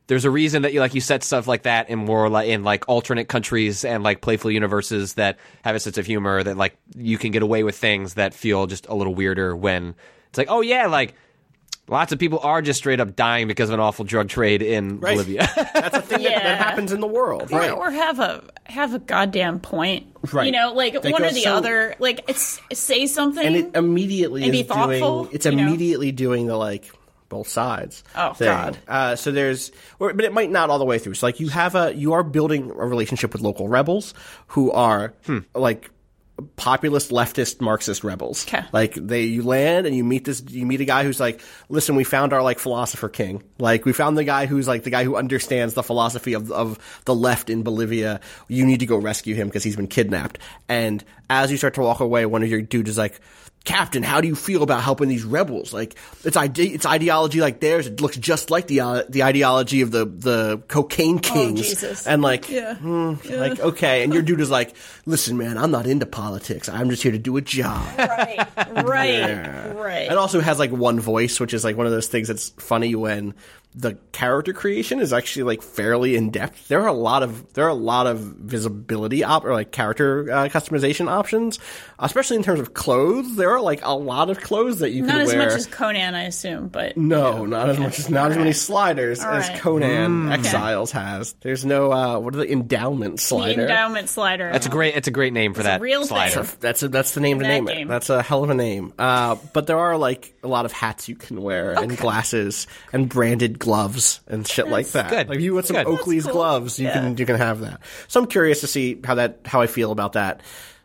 there's a reason that you like you set stuff like that in more like in like alternate countries and like playful universes that have a sense of humor, that like you can get away with things that feel just a little weirder when it's like, oh yeah, like lots of people are just straight up dying because of an awful drug trade in Right. Bolivia. That's a thing Yeah. that, that happens in the world, Or, right? or have a have a goddamn point, Right. You know, like They one go or the so- other. Like it's say something, And it immediately And be is thoughtful, doing. It's you know? immediately doing the like both sides. Oh, thing. God. Uh, so there's, or, but it might not all the way through. So like you have a, you are building a relationship with local rebels who are like populist, leftist, Marxist rebels. 'Kay. Like they, you land and you meet this, you meet a guy who's like, listen, we found our like philosopher king. Like we found the guy who's like the guy who understands the philosophy of of the left in Bolivia. You need to go rescue him because he's been kidnapped. And as you start to walk away, one of your dudes is like, Captain, how do you feel about helping these rebels? Like it's ide- it's ideology like theirs. It looks just like the uh, the ideology of the the cocaine kings. Jesus. And like, Yeah. hmm, like okay. And your dude is like, listen, man, I'm not into politics. I'm just here to do a job. right, right, Yeah. right. It also has like one voice, which is like one of those things that's funny when the character creation is actually like fairly in depth. There are a lot of there are a lot of visibility op- or like character uh, customization options, especially in terms of clothes. There are like a lot of clothes that you Not can as wear. much as Conan, I assume, but No, not as much as not as many sliders All as right. Conan Exiles has. There's no uh, what are the endowment the slider? endowment slider. That's a great. It's a great name for It's a that real thing. slider. That's a, that's the name to that name game. it. That's a hell of a name. Uh, but there are like a lot of hats you can wear and glasses and branded gloves and shit like that. good. Like if you want some Good. Oakley's That's cool. gloves, you Yeah. can you can have that. So I'm curious to see how that how I feel about that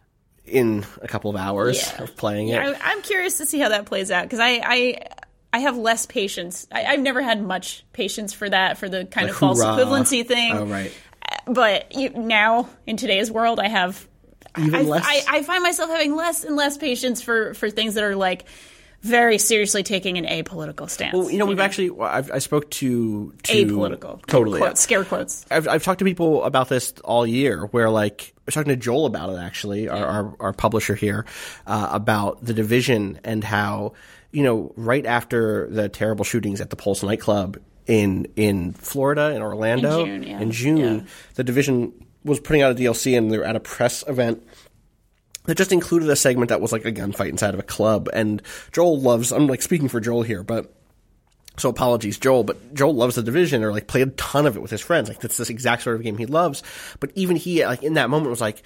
in a couple of hours Yeah. of playing it. I, I'm curious to see how that plays out because I, I I have less patience. I, I've never had much patience for that, for the kind Like of false hoorah. equivalency thing. Oh right. But you, now in today's world, I have Even I, less. I, I find myself having less and less patience for for things that are like very seriously taking an apolitical stance. Well, you know, we've actually well, I've, I spoke to, to apolitical, totally. quotes, scare quotes. I've, I've talked to people about this all year where like I was talking to Joel about it actually, our, our, our publisher here, uh, about The Division and how, you know, right after the terrible shootings at the Pulse nightclub in, in Florida, in Orlando, In June, yeah. in June, Yeah. The Division was putting out a D L C and they were at a press event that just included a segment that was like a gunfight inside of a club. And Joel loves, I'm like speaking for Joel here, but so apologies, Joel, but Joel loves The Division or like played a ton of it with his friends. Like that's this exact sort of game he loves. But even he, like in that moment was like,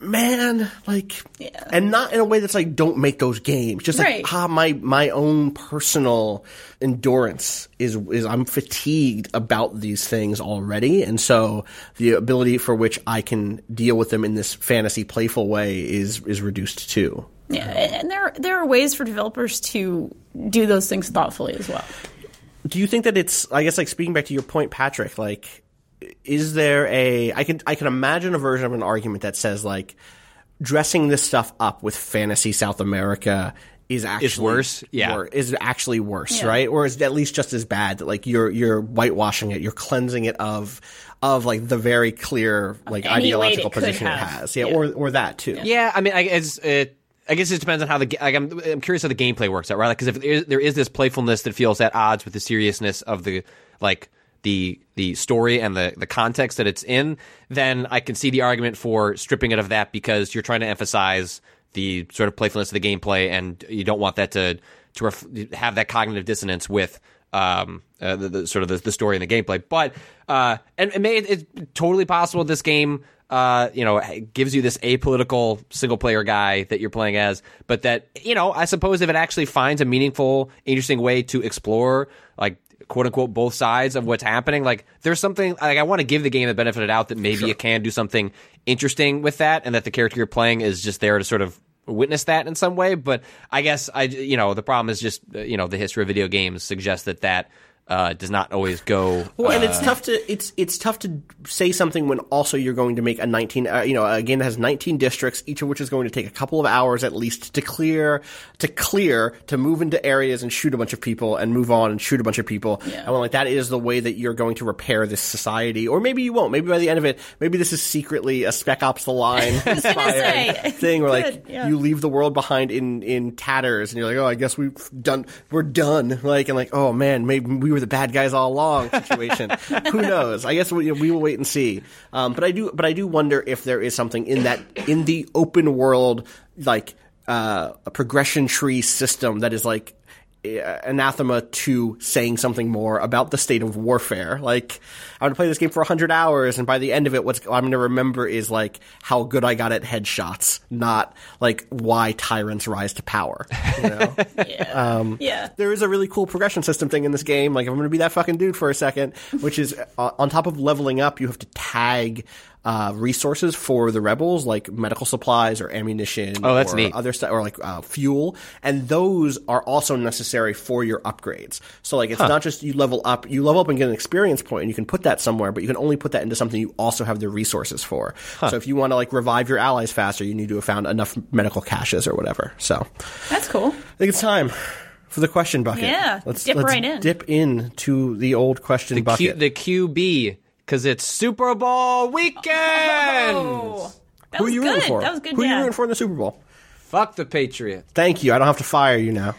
man, like, Yeah. and not in a way that's like, don't make those games. Just like, Right. ah, my, my own personal endurance is, is I'm fatigued about these things already. And so the ability for which I can deal with them in this fantasy playful way is, is reduced too. Yeah, and and there there are ways for developers to do those things thoughtfully as well. Do you think that it's, I guess, like speaking back to your point, Patrick, like, is there a, I can, I can imagine a version of an argument that says like dressing this stuff up with fantasy South America is actually worse? Yeah. wor- is actually worse, Yeah. right? Or is at least just as bad that like you're, you're whitewashing it, you're cleansing it of, of like the very clear, like any weight ideological it could position it have. has. Yeah, Yeah. Or, or that too. Yeah, I mean, I guess it. I guess it depends on how the. ga- Like, I'm, I'm curious how the gameplay works out, right? Because if there is, there is this playfulness that feels at odds with the seriousness of the like the the story and the the context that it's in, then I can see the argument for stripping it of that because you're trying to emphasize the sort of playfulness of the gameplay, and you don't want that to to ref, have that cognitive dissonance with um uh, the, the sort of the, the story and the gameplay. But uh, and it may it's totally possible this game. Uh, you know, gives you this apolitical single player guy that you're playing as, but that, you know, I suppose if it actually finds a meaningful, interesting way to explore, like, quote unquote, both sides of what's happening, like, there's something, like, I want to give the game the benefit of the doubt that maybe Sure. it can do something interesting with that, and that the character you're playing is just there to sort of witness that in some way. But I guess, I, you know, the problem is just, uh, you know, the history of video games suggests that that Uh, does not always go. Well, and uh, it's tough to it's it's tough to say something when also you're going to make a nineteen uh, you know a game that has nineteen districts, each of which is going to take a couple of hours at least to clear to clear to move into areas and shoot a bunch of people and move on and shoot a bunch of people. Yeah. And when like that is the way that you're going to repair this society, or maybe you won't. Maybe by the end of it, maybe this is secretly a Spec Ops: The Line inspired say. thing where like Good, yeah. you leave the world behind in in tatters and you're like, oh, I guess we've done we're done. Like and like, oh man, maybe we were were the bad guys all along situation. Who knows? I guess we, we will wait and see. Um, but I do, but I do wonder if there is something in that in the open world, like uh, a progression tree system that is like anathema to saying something more about the state of warfare. Like, I'm going to play this game for one hundred hours, and by the end of it, what's I'm going to remember is, like, how good I got at headshots, not, like, why tyrants rise to power. You know? Yeah. Um, yeah. There is a really cool progression system thing in this game. Like, I'm going to be that fucking dude for a second, which is, uh, on top of leveling up, you have to tag Uh, resources for the rebels, like medical supplies or ammunition. Oh, that's or neat. Other stuff, or like uh, fuel, and those are also necessary for your upgrades. So, like, it's Huh. not just you level up, you level up and get an experience point, and you can put that somewhere, but you can only put that into something you also have the resources for. So, if you want to like revive your allies faster, you need to have found enough medical caches or whatever. So, That's cool. I think it's time for the question bucket. Yeah, let's dip let's right in. Dip in to the old question The, bucket. Q, the Q B, because it's Super Bowl weekend. Oh, that Who was are you good. rooting for? That was good. Who yeah. are you rooting for in the Super Bowl? Fuck the Patriots. Thank you. I don't have to fire you now.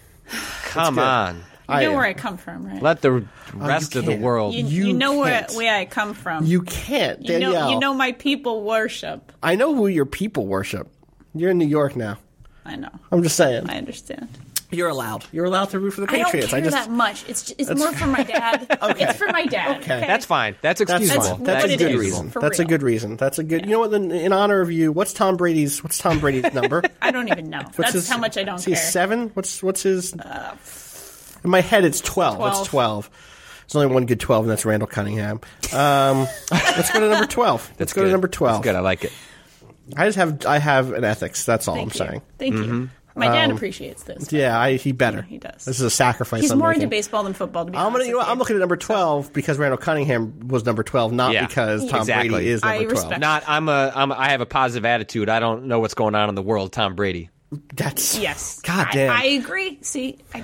Come good. on. You know where I come from, right? Let the rest of the can't. world. you, you you know where, can't. where I come from. You can't, You know, Danielle. you know my people worship. I know who your people worship. You're in New York now. I know. I'm just saying. I understand. You're allowed. You're allowed to root for the I don't Patriots. care just that much. It's just, it's more for my dad. It's for my dad. Okay. That's fine. That's that's excusable. fine. That's what a it good is, reason. for That's a real. good reason. That's a good. You know what? Then, in honor of you, what's Tom Brady's? What's Tom Brady's number? I don't even know. What's That's his- how much I don't is he care. Seven? What's what's his? in my head, it's twelve. twelve. It's twelve. There's only one good twelve, and that's Randall Cunningham. Um, let's go to number twelve. Let's That's go good. to number twelve. That's good. I like it. I just have I have an ethics. That's all Thank I'm you. saying. Thank you. My dad appreciates this. Yeah, I, he better. he does. This is a sacrifice. He's I'm more making. into baseball than football, to be I'm honest gonna. You know, with what, I'm looking at number twelve because Randall Cunningham was number twelve, not Yeah, because Tom exactly. Brady is I number twelve. respect- Not. I'm a. I'm. A, I have a positive attitude. I don't know what's going on in the world. Tom Brady. That's Yes. God I- damn. I, agree. See, I,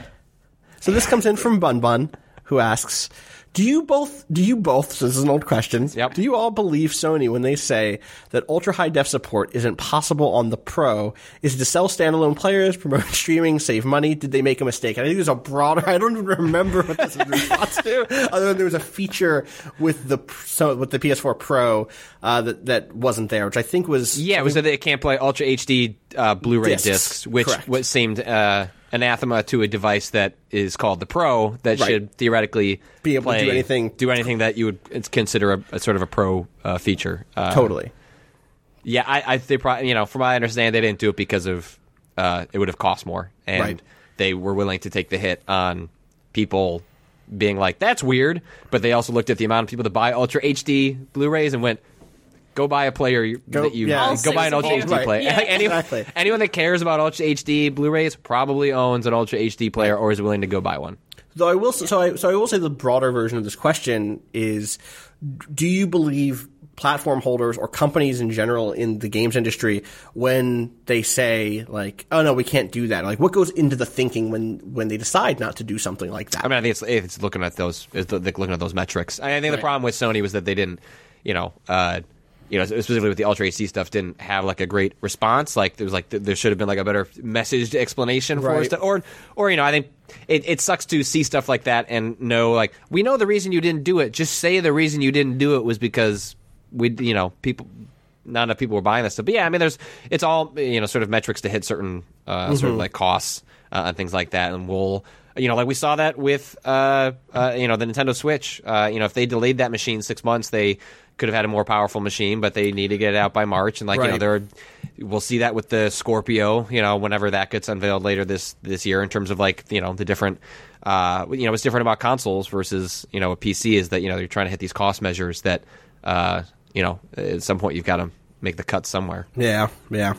So this comes in from Bun Bun, who asks, "Do you both? Do you both? So this is an old question. Yep. Do you all believe Sony when they say that ultra high def support isn't possible on the Pro? Is it to sell standalone players, promote streaming, save money? Did they make a mistake?" I think there's a broader. I don't even remember what this is in response to. Other than there was a feature with the so with the P S four Pro uh, that that wasn't there, which I think was Yeah, it was that they can't play Ultra H D uh, Blu-ray Discs. discs, which Correct. what seemed uh, anathema to a device that is called the Pro that Right. should theoretically Be able to play- do anything- do anything that you would consider a, a sort of a Pro uh, feature. Uh, totally. Yeah, I, I they probably you know from my understanding they didn't do it because of uh, it would have cost more, and Right. they were willing to take the hit on people being like that's weird, but they also looked at the amount of people that buy Ultra H D Blu-rays and went. Go buy a player Go- that you yeah. All go buy an six of Ultra you. H D Right. player. Yeah. Like, anyone, Exactly. anyone that cares about Ultra H D Blu-rays probably owns an Ultra H D player or is willing to go buy one. Though I will, so I, so I will say the broader version of this question is: do you believe platform holders or companies in general in the games industry when they say like, "Oh no, we can't do that"? Like, what goes into the thinking when when they decide not to do something like that? I mean, I think it's, it's looking at those, it's looking at those metrics. I think the Right. problem with Sony was that they didn't, you know, uh, you know, specifically with the Ultra H D stuff, didn't have like a great response. Like there was like there should have been like a better messaged explanation for Right. us, to, or or you know, I think it, it sucks to see stuff like that and know like we know the reason you didn't do it. Just say the reason you didn't do it was because we, you know, people. Not enough people were buying this stuff, but yeah, I mean, there's it's all you know, sort of metrics to hit certain uh, Mm-hmm. sort of like costs uh, and things like that, and we'll. You know, like we saw that with, uh, uh, you know, the Nintendo Switch. Uh, you know, if they delayed that machine six months, they could have had a more powerful machine, but they need to get it out by March. And like, you know, Right. there, we'll see that with the Scorpio. You know, whenever that gets unveiled later this this year, in terms of like, you know, the different, uh, you know, what's different about consoles versus you know a P C is that you know they're trying to hit these cost measures that, uh, you know, at some point you've got to make the cut somewhere. Yeah, yeah.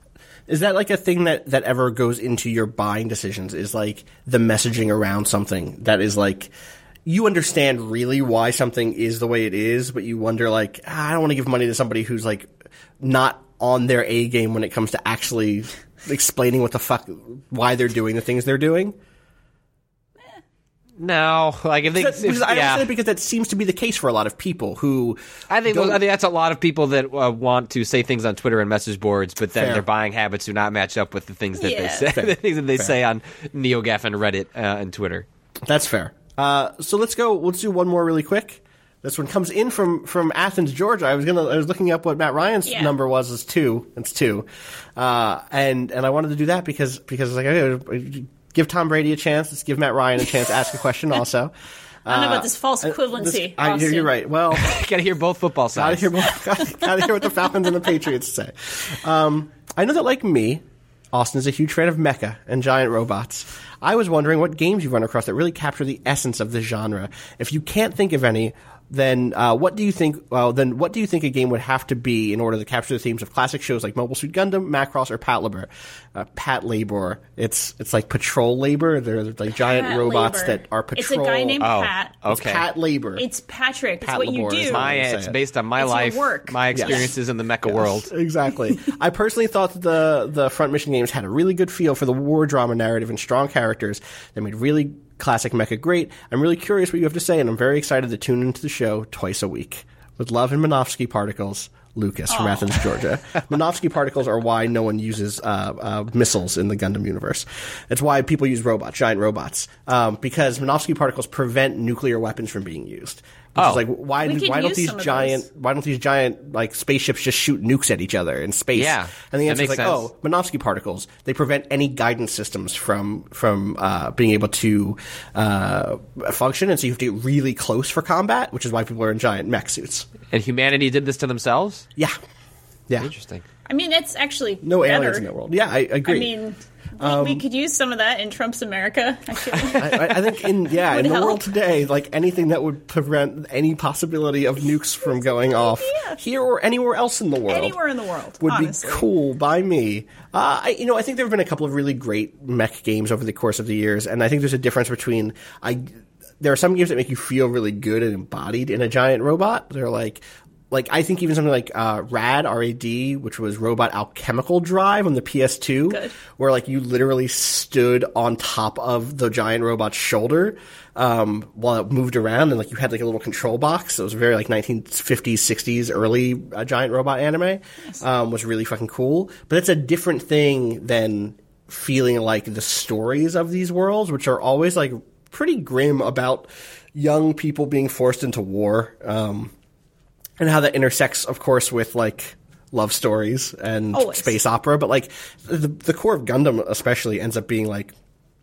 Is that like a thing that, that ever goes into your buying decisions? Is like the messaging around something that is like you understand really why something is the way it is, but you wonder like ah, I don't want to give money to somebody who's like not on their A game when it comes to actually explaining what the fuck why they're doing the things they're doing. No, like if they, Because if, I don't yeah. say it because that seems to be the case for a lot of people who I think don't- I think that's a lot of people that uh, want to say things on Twitter and message boards, but then Fair. their buying habits do not match up with the things that they Yeah. say. Fair. The things that they Fair. say on NeoGAF and Reddit uh, and Twitter. That's fair. Uh, so let's go. Let's do one more really quick. This one comes in from, from Athens, Georgia. I was gonna. I was looking up what Matt Ryan's Yeah. number was. Is two. It's two. Uh, and and I wanted to do that because because like okay, give Tom Brady a chance. Let's give Matt Ryan a chance to ask a question also. I don't know about this false Uh, equivalency. this- I, you're, Austin. you're right. Well, Got to hear both football gotta sides. hear both, gotta, gotta hear what the Falcons and the Patriots say. Um, I know that, like me, Austin is a huge fan of mecha and giant robots. I was wondering what games you've run across that really capture the essence of the genre. If you can't think of any, then uh, what do you think? Well, then what do you think a game would have to be in order to capture the themes of classic shows like Mobile Suit Gundam, Macross, or Pat Labor? Uh, Pat Labor. It's it's like patrol labor. They're like giant Pat robots Labor. that are patrol. It's a guy named Oh, Pat. It's okay. Pat Labor. It's Patrick. It's Pat what you Labor is do. My, Say it's it. based on my It's your life, work. my experiences in the mecha world. Exactly. I personally thought that the the Front Mission games had a really good feel for the war drama narrative and strong characters that made really classic mecha great. I'm really curious what you have to say, and I'm very excited to tune into the show twice a week. With love and Minovsky particles, Lucas from Athens, Georgia. Minovsky particles are why no one uses uh, uh, missiles in the Gundam universe. It's why people use robots, giant robots, um, because Minovsky particles prevent nuclear weapons from being used. Which Oh. is like why We could why don't use these some of giant those. why don't these giant like spaceships just shoot nukes at each other in space? Yeah, and the that answer is like, makes sense. oh, Minovsky particles. They prevent any guidance systems from from uh, being able to uh, function, and so you have to get really close for combat, which is why people are in giant mech suits. And humanity did this to themselves? Yeah, yeah. Interesting. I mean, it's actually No better. aliens in that world. Yeah, I agree. I mean, we, we could use some of that in Trump's America. Actually, I, I think in yeah Would in the help. world today, like anything that would prevent any possibility of nukes from going off idea. here or anywhere else in the world, anywhere in the world would honestly. be cool by me. Uh, I, you know, I think there have been a couple of really great mech games over the course of the years, and I think there's a difference between I. There are some games that make you feel really good and embodied in a giant robot. They're like. Like, I think even something like uh, RAD, R A D, which was Robot Alchemical Drive on the P S two, Good. where, like, you literally stood on top of the giant robot's shoulder um, while it moved around, and, like, you had, like, a little control box. So it was very, like, nineteen fifties, sixties, early uh, giant robot anime. Um, was really fucking cool. But it's a different thing than feeling like the stories of these worlds, which are always, like, pretty grim about young people being forced into war. Um And how that intersects, of course, with, like, love stories and Always. space opera. But, like, the, the core of Gundam especially ends up being, like,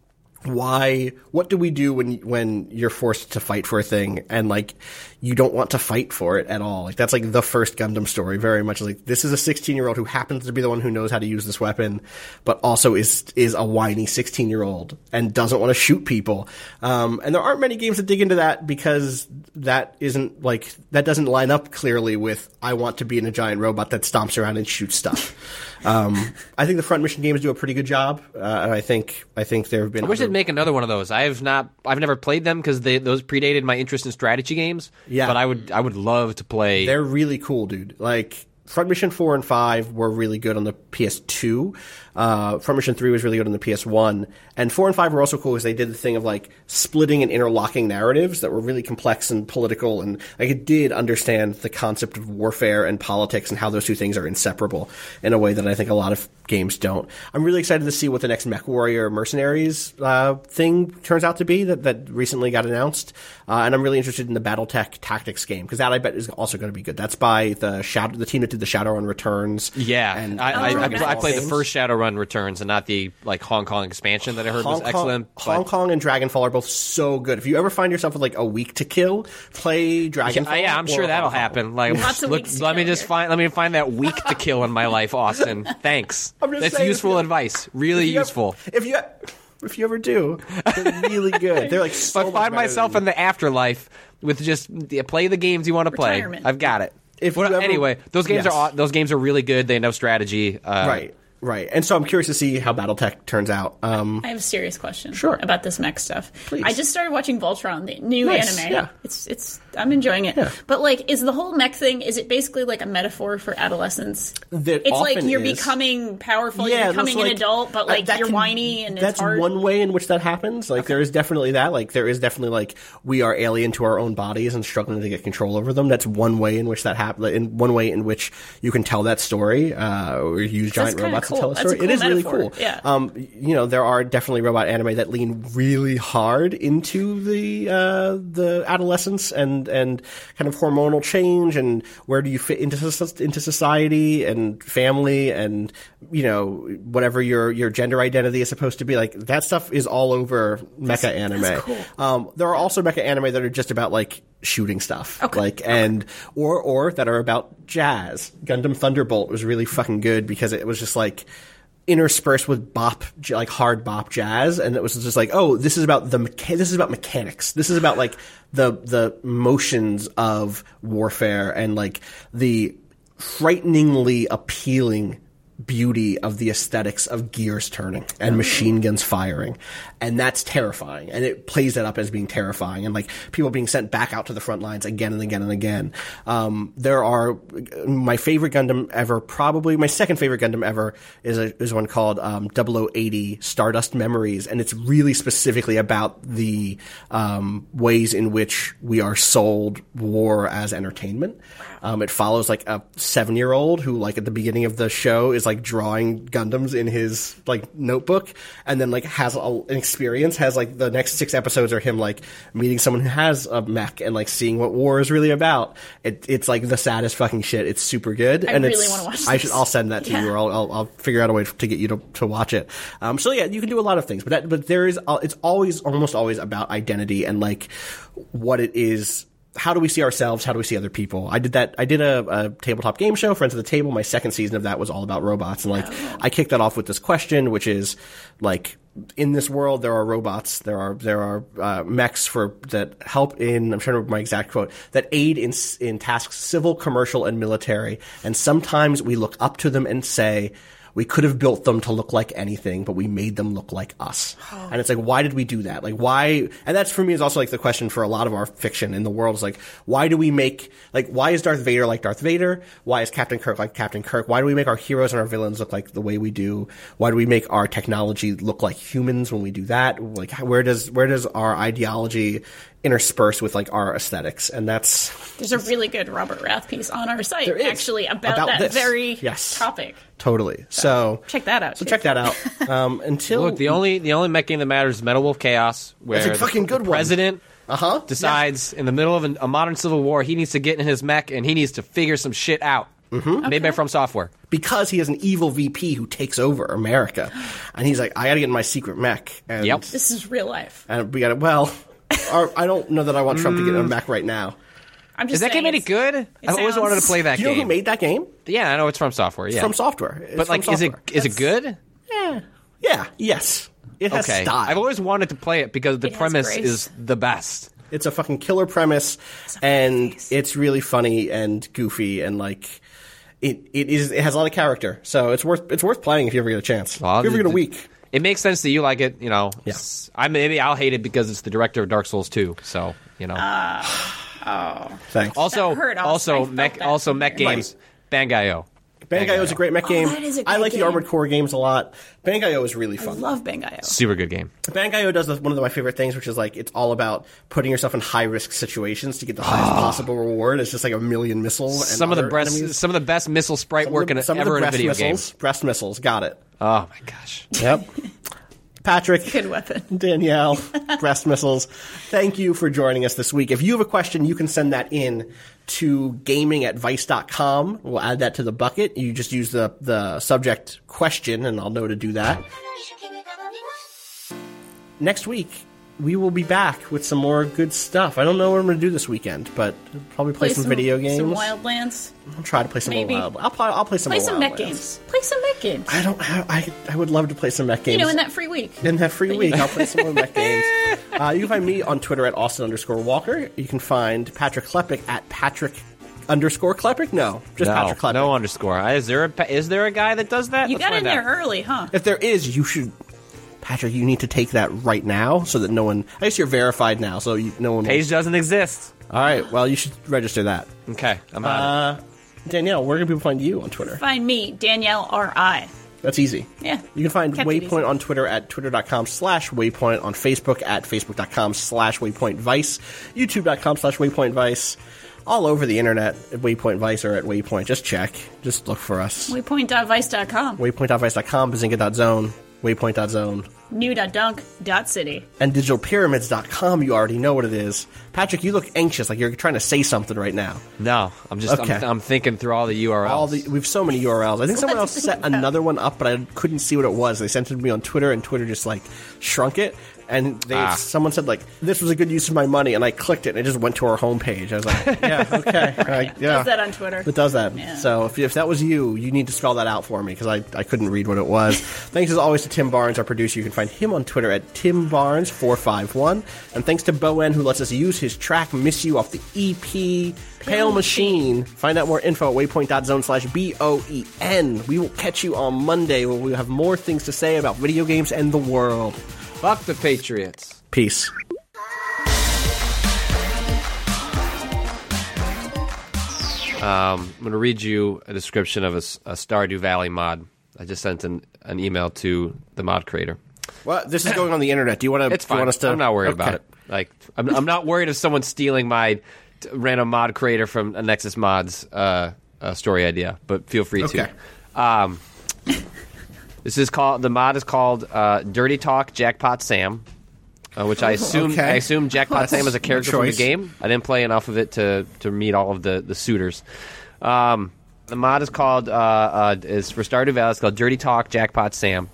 why, what do we do when, when you're forced to fight for a thing and, like, you don't want to fight for it at all? Like, that's, like, the first Gundam story, very much like, this is a sixteen-year-old who happens to be the one who knows how to use this weapon, but also is, is a whiny sixteen-year-old and doesn't want to shoot people. Um, and there aren't many games that dig into that because that isn't, like, that doesn't line up clearly with, I want to be in a giant robot that stomps around and shoots stuff. Um, I think the Front Mission games do a pretty good job, uh, and I think, I think there have been I wish other- they'd make another one of those. I have not. I've never played them because those predated my interest in strategy games. Yeah. but I would. I would love to play. They're really cool, dude. Like, Front Mission four and five were really good on the P S two. Uh, Front Mission three was really good on the P S one. And four and five were also cool because they did the thing of, like, splitting and interlocking narratives that were really complex and political. And, like, it did understand the concept of warfare and politics and how those two things are inseparable in a way that I think a lot of games don't. I'm really excited to see what the next Mech Warrior Mercenaries uh, thing turns out to be that, that recently got announced. Uh, and I'm really interested in the Battletech Tactics game because that, I bet, is also going to be good. That's by the Shadow, the team that did the Shadowrun Returns. yeah, and I, I, I, Dragonfall I played the games. first Shadowrun Returns and not the like Hong Kong expansion that I heard Hong was Kong, excellent. Hong but- Kong and Dragonfall are both so good. If you ever find yourself with, like, a week to kill, play Dragonfall. Yeah, yeah, I'm or sure that'll Hong Kong. happen. Like, Lots of look, weeks to let me kill just here. find let me find that week to kill in my life, Austin. Thanks. I'm just That's saying, useful if you- advice. Really If you useful. Ever, if you if you ever do, they're really good. They're like so If I much find better myself than- in the afterlife with just yeah, play the games you want to play. Retirement. I've got it. If Well, you ever- anyway, those games Yes. are aw- those games are really good. They know strategy. Uh, right, right. And so I'm curious to see how BattleTech turns out. Um, I have a serious question Sure. about this mech stuff. Please. I just started watching Voltron, the new Nice, anime. yeah. It's it's I'm enjoying it. Yeah. But, like, is the whole mech thing, is it basically like a metaphor for adolescence? That it's like you're is. becoming powerful, yeah, you're becoming like, an adult, but, like, uh, you're can, whiny and that's it's hard. one way in which that happens. Like, okay. there is definitely that. Like, there is definitely, like, we are alien to our own bodies and struggling to get control over them. That's one way in which that happens. In one way in which you can tell that story, uh, or use giant robots cool. to tell a story. A cool it is metaphor. really cool. Yeah. Um, you know, there are definitely robot anime that lean really hard into the, uh, the adolescence and, and kind of hormonal change and where do you fit into into society and family and you know whatever your your gender identity is supposed to be. Like that stuff is all over mecha that's, anime. That's cool. Um, there are also mecha anime that are just about like shooting stuff, okay. like and or or that are about jazz. Gundam Thunderbolt was really fucking good because it was just like interspersed with bop, like hard bop jazz, and it was just like, oh, this is about the mecha- this is about mechanics. This is about like the the motions of warfare and like the frighteningly appealing beauty of the aesthetics of gears turning and machine guns firing. And that's terrifying. And it plays that up as being terrifying and like people being sent back out to the front lines again and again and again. Um, there are my favorite Gundam ever, probably my second favorite Gundam ever is a, is one called, um, double oh eighty Stardust Memories. And it's really specifically about the, um, ways in which we are sold war as entertainment. Um, it follows like a seven year old who like at the beginning of the show is like drawing Gundams in his like notebook and then like has a, an experience, has like the next six episodes are him like meeting someone who has a mech and like seeing what war is really about. It, it's like the saddest fucking shit. It's super good. I and really it's, want to watch this. I should, I'll send that to yeah. you or I'll, I'll, I'll figure out a way to get you to, to watch it. Um, so yeah, you can do a lot of things, but that, but there is, uh, it's always, almost always about identity and like what it is. How do we see ourselves? How do we see other people? I did that. I did a, a tabletop game show, Friends of the Table. My second season of that was all about robots. And like, oh. I kicked that off with this question, which is like, in this world, there are robots. There are, there are, uh, mechs for, that help in, I'm trying to remember my exact quote, that aid in, in tasks, civil, commercial, and military. And sometimes we look up to them and say, we could have built them to look like anything, but we made them look like us. Oh. And it's like, why did we do that? Like, why? And that's for me is also like the question for a lot of our fiction in the world is like, why do we make, like, why is Darth Vader like Darth Vader? Why is Captain Kirk like Captain Kirk? Why do we make our heroes and our villains look like the way we do? Why do we make our technology look like humans when we do that? Like, where does, where does our ideology interspersed with like our aesthetics? And that's there's a really good Robert Rath piece on our site actually about, about that this. very yes. topic. Totally. So, so check that out. So too. check that out. Um, until look, the only the only mech game that matters is Metal Wolf Chaos, where that's a fucking the, good the president one. Uh-huh. decides yeah. in the middle of an, a modern civil war he needs to get in his mech and he needs to figure some shit out. Mm-hmm. Okay. Made by From Software. Because he has an evil V P who takes over America, and he's like, I got to get in my secret mech. And, yep. This is real life. And we got to well. Or, I don't know that I want Trump to get in a mech right now. I'm just Is that game any good? I've sounds... always wanted to play that Do you game. know who made that game? Yeah, I know it's From Software. Yeah, it's From Software. It's but like, from is it software. is That's, it good? Yeah, yeah, yes. It has okay. style. I've always wanted to play it because the it premise is the best. It's a fucking killer premise, and face. It's really funny and goofy and like. It it is it has a lot of character, so it's worth it's worth playing if you ever get a chance. Well, if you ever get a week. It makes sense that you like it, you know. Yeah. I maybe I'll hate it because it's the director of Dark Souls two, so you know. Uh, oh, thanks. Also, that hurt. also mech, also mech games. Bangai-O. Bangai-O is a great mech game. Oh, that is a I like game. the Armored Core games a lot. Bangai-O is really fun. I love Bangai-O. Super good game. Bangai-O does one of my favorite things, which is like it's all about putting yourself in high risk situations to get the highest possible reward. It's just like a million missiles. And some of the other breast, enemies. some of the best missile sprite some work the, in some ever of the in a video missiles, game. Breast missiles, got it. Oh my gosh. Yep. Patrick, good weapon. Danielle, breast missiles. Thank you for joining us this week. If you have a question, you can send that in to gaming at vice dot com. We'll add that to the bucket. You just use the, the subject question, and I'll know to do that. Next week, we will be back with some more good stuff. I don't know what I'm going to do this weekend, but I'll probably play, play some, some video games. Some Wildlands. I'll try to play some Maybe. Wild. I'll play. I'll play some. Play some mech Wildlands. games. Play some mech games. I don't have. I I would love to play some mech games. You know, in that free week. In that free week, I'll play some more mech games. Uh, you can find me on Twitter at Austin underscore Walker. You can find Patrick Klepek at Patrick underscore Klepek. No, just no, Patrick Klepek. No underscore. Is there a is there a guy that does that? You Let's got in find there out. early, huh? If there is, you should. Patrick, you need to take that right now so that no one. I guess you're verified now, so you, no one. Page will, doesn't exist. All right. Well, you should register that. Okay, I'm out. Uh, Danielle, where can people find you on Twitter? Find me, Danielle R I. That's easy. Yeah. You can find Kept it Waypoint easy. on Twitter at twitter.com slash Waypoint, on Facebook at facebook.com slash Waypoint Vice, youtube.com slash Waypoint Vice, all over the internet at Waypoint Vice or at Waypoint. Just check. Just look for us. Waypoint dot vice dot com. Waypoint dot vice dot com, bazinga dot zone, waypoint dot zone, new dot dunk dot city. and digital pyramids dot com. You already know what it is. Patrick, you look anxious, like you're trying to say something right now. No, I'm just Okay. I'm, I'm thinking through all the U R Ls. All the, we have so many U R Ls. I think someone else set another one up, but I couldn't see what it was. They sent it to me on Twitter, and Twitter just like shrunk it. And they, Ah. someone said like, "This was a good use of my money," and I clicked it, and it just went to our homepage. I was like, "Yeah, okay, right, yeah." Does that on Twitter. It does that. Yeah. So if, if that was you, you need to spell that out for me because I, I couldn't read what it was. Thanks as always to Tim Barnes, our producer. You can find him on Twitter at Tim Barnes four five one. And thanks to Bowen, who lets us use his track "Miss You" off the E P Pale Machine. Find out more info at waypoint.zone slash B O E N. We will catch you on Monday where we have more things to say about video games and the world. Fuck the Patriots. Peace. Um, I'm going to read you a description of a, s- a Stardew Valley mod. I just sent an, an email to the mod creator. Well, this is going on the internet. Do you want to? It's do you fine. want us to? I'm not worried Okay. about it. Like, I'm, I'm not worried if someone's stealing my t- random mod creator from a Nexus Mods uh, uh, story idea, but feel free Okay. to. Um, this is called the mod is called uh, Dirty Talk Jackpot Sam, uh, which I assume Okay. I assume Jackpot That's Sam is a a character from the choice. game. I didn't play enough of it to to meet all of the the suitors. Um, the mod is called uh, uh, is for Stardew Valley. It's called Dirty Talk Jackpot Sam.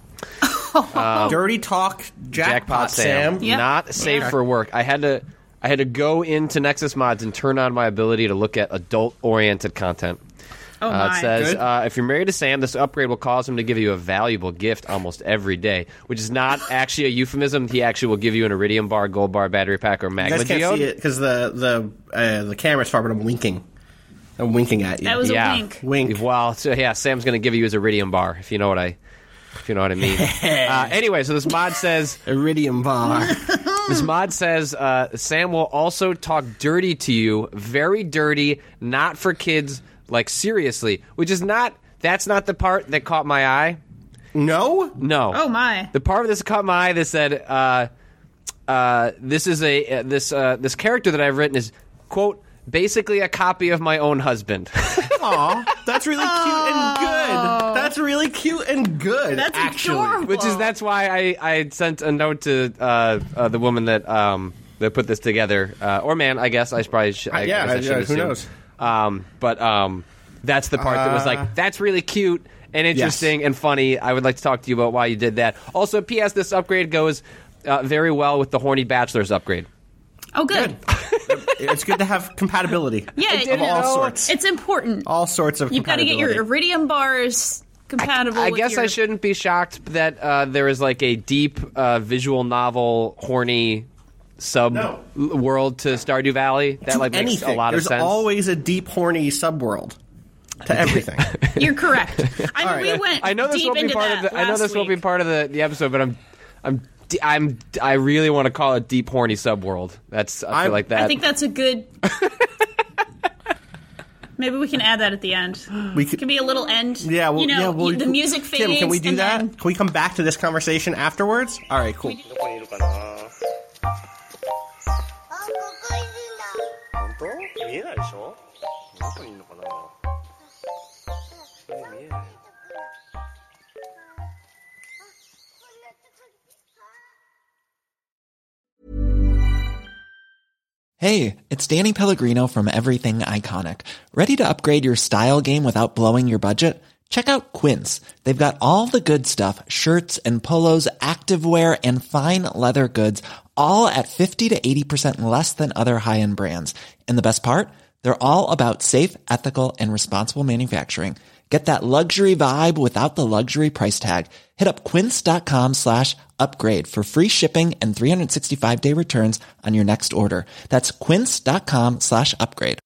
Dirty talk, jackpot, Sam. Yep. Not safe Yeah. for work. I had to I had to go into Nexus Mods and turn on my ability to look at adult-oriented content. Oh, Uh, my. it says, Good. uh, if you're married to Sam, this upgrade will cause him to give you a valuable gift almost every day, which is not actually a euphemism. He actually will give you an Iridium bar, Gold bar, battery pack, or You Magma guys can't Geode. see it because the the uh, the camera's far, but I'm winking. I'm winking at you. That was Yeah. a wink. Wink. Well, so yeah, Sam's going to give you his Iridium bar, if you know what I, if you know what I mean. uh, anyway, so this mod says, Iridium bar. this mod says, uh, Sam will also talk dirty to you, very dirty, not for kids, like seriously, which is not. That's not the part that caught my eye. No. No. Oh, my. The part of this that caught my eye that said, uh, uh, "This is a uh, this uh, this character that I've written is quote basically a copy of my own husband." Aw, that's really cute and good. That's really cute and good. That's actually. adorable. Which is that's why I, I sent a note to uh, uh, the woman that um, that put this together, uh, or man, I guess I should probably sh- I, Uh, yeah, guess I yeah, should who assume. knows? Um, but um, that's the part that was Uh, like that's really cute and interesting and funny. I would like to talk to you about why you did that. Also, P S This upgrade goes uh, very well with the Horny Bachelors upgrade. Oh, good. It's good to have compatibility. Yeah, of you all know, sorts. It's important. All sorts of. You've got to get your compatibility. Iridium bars compatible. I with guess your, I shouldn't be shocked that uh, there is like a deep uh, visual novel horny sub No. l- world to Stardew Valley. That To like makes anything. a lot There's of sense. always a deep, horny subworld to everything. You're correct. I mean, right. we went I know this deep won't be into part that of the. I know last this won't be week. part of the, the episode, but I'm, I'm, d- I'm, I really want to call it deep horny subworld. That's I feel I'm- like that. I think that's a good. Maybe we can add that at the end. We It could. can be a little end. Yeah, well, you know, yeah, well, you- the music fades. Tim, can we do and that? then- Can we come back to this conversation afterwards? All right, cool. どこにいるかな本当見えないでしょどこにいるのかなえ見えない Hey, it's Danny Pellegrino from Everything Iconic. Ready to upgrade your style game without blowing your budget? Check out Quince. They've got all the good stuff, shirts and polos, activewear, and fine leather goods, all at fifty to eighty percent less than other high-end brands. And the best part? They're all about safe, ethical, and responsible manufacturing. Get that luxury vibe without the luxury price tag. Hit up quince.com slash upgrade for free shipping and three sixty-five day returns on your next order. That's quince.com slash upgrade.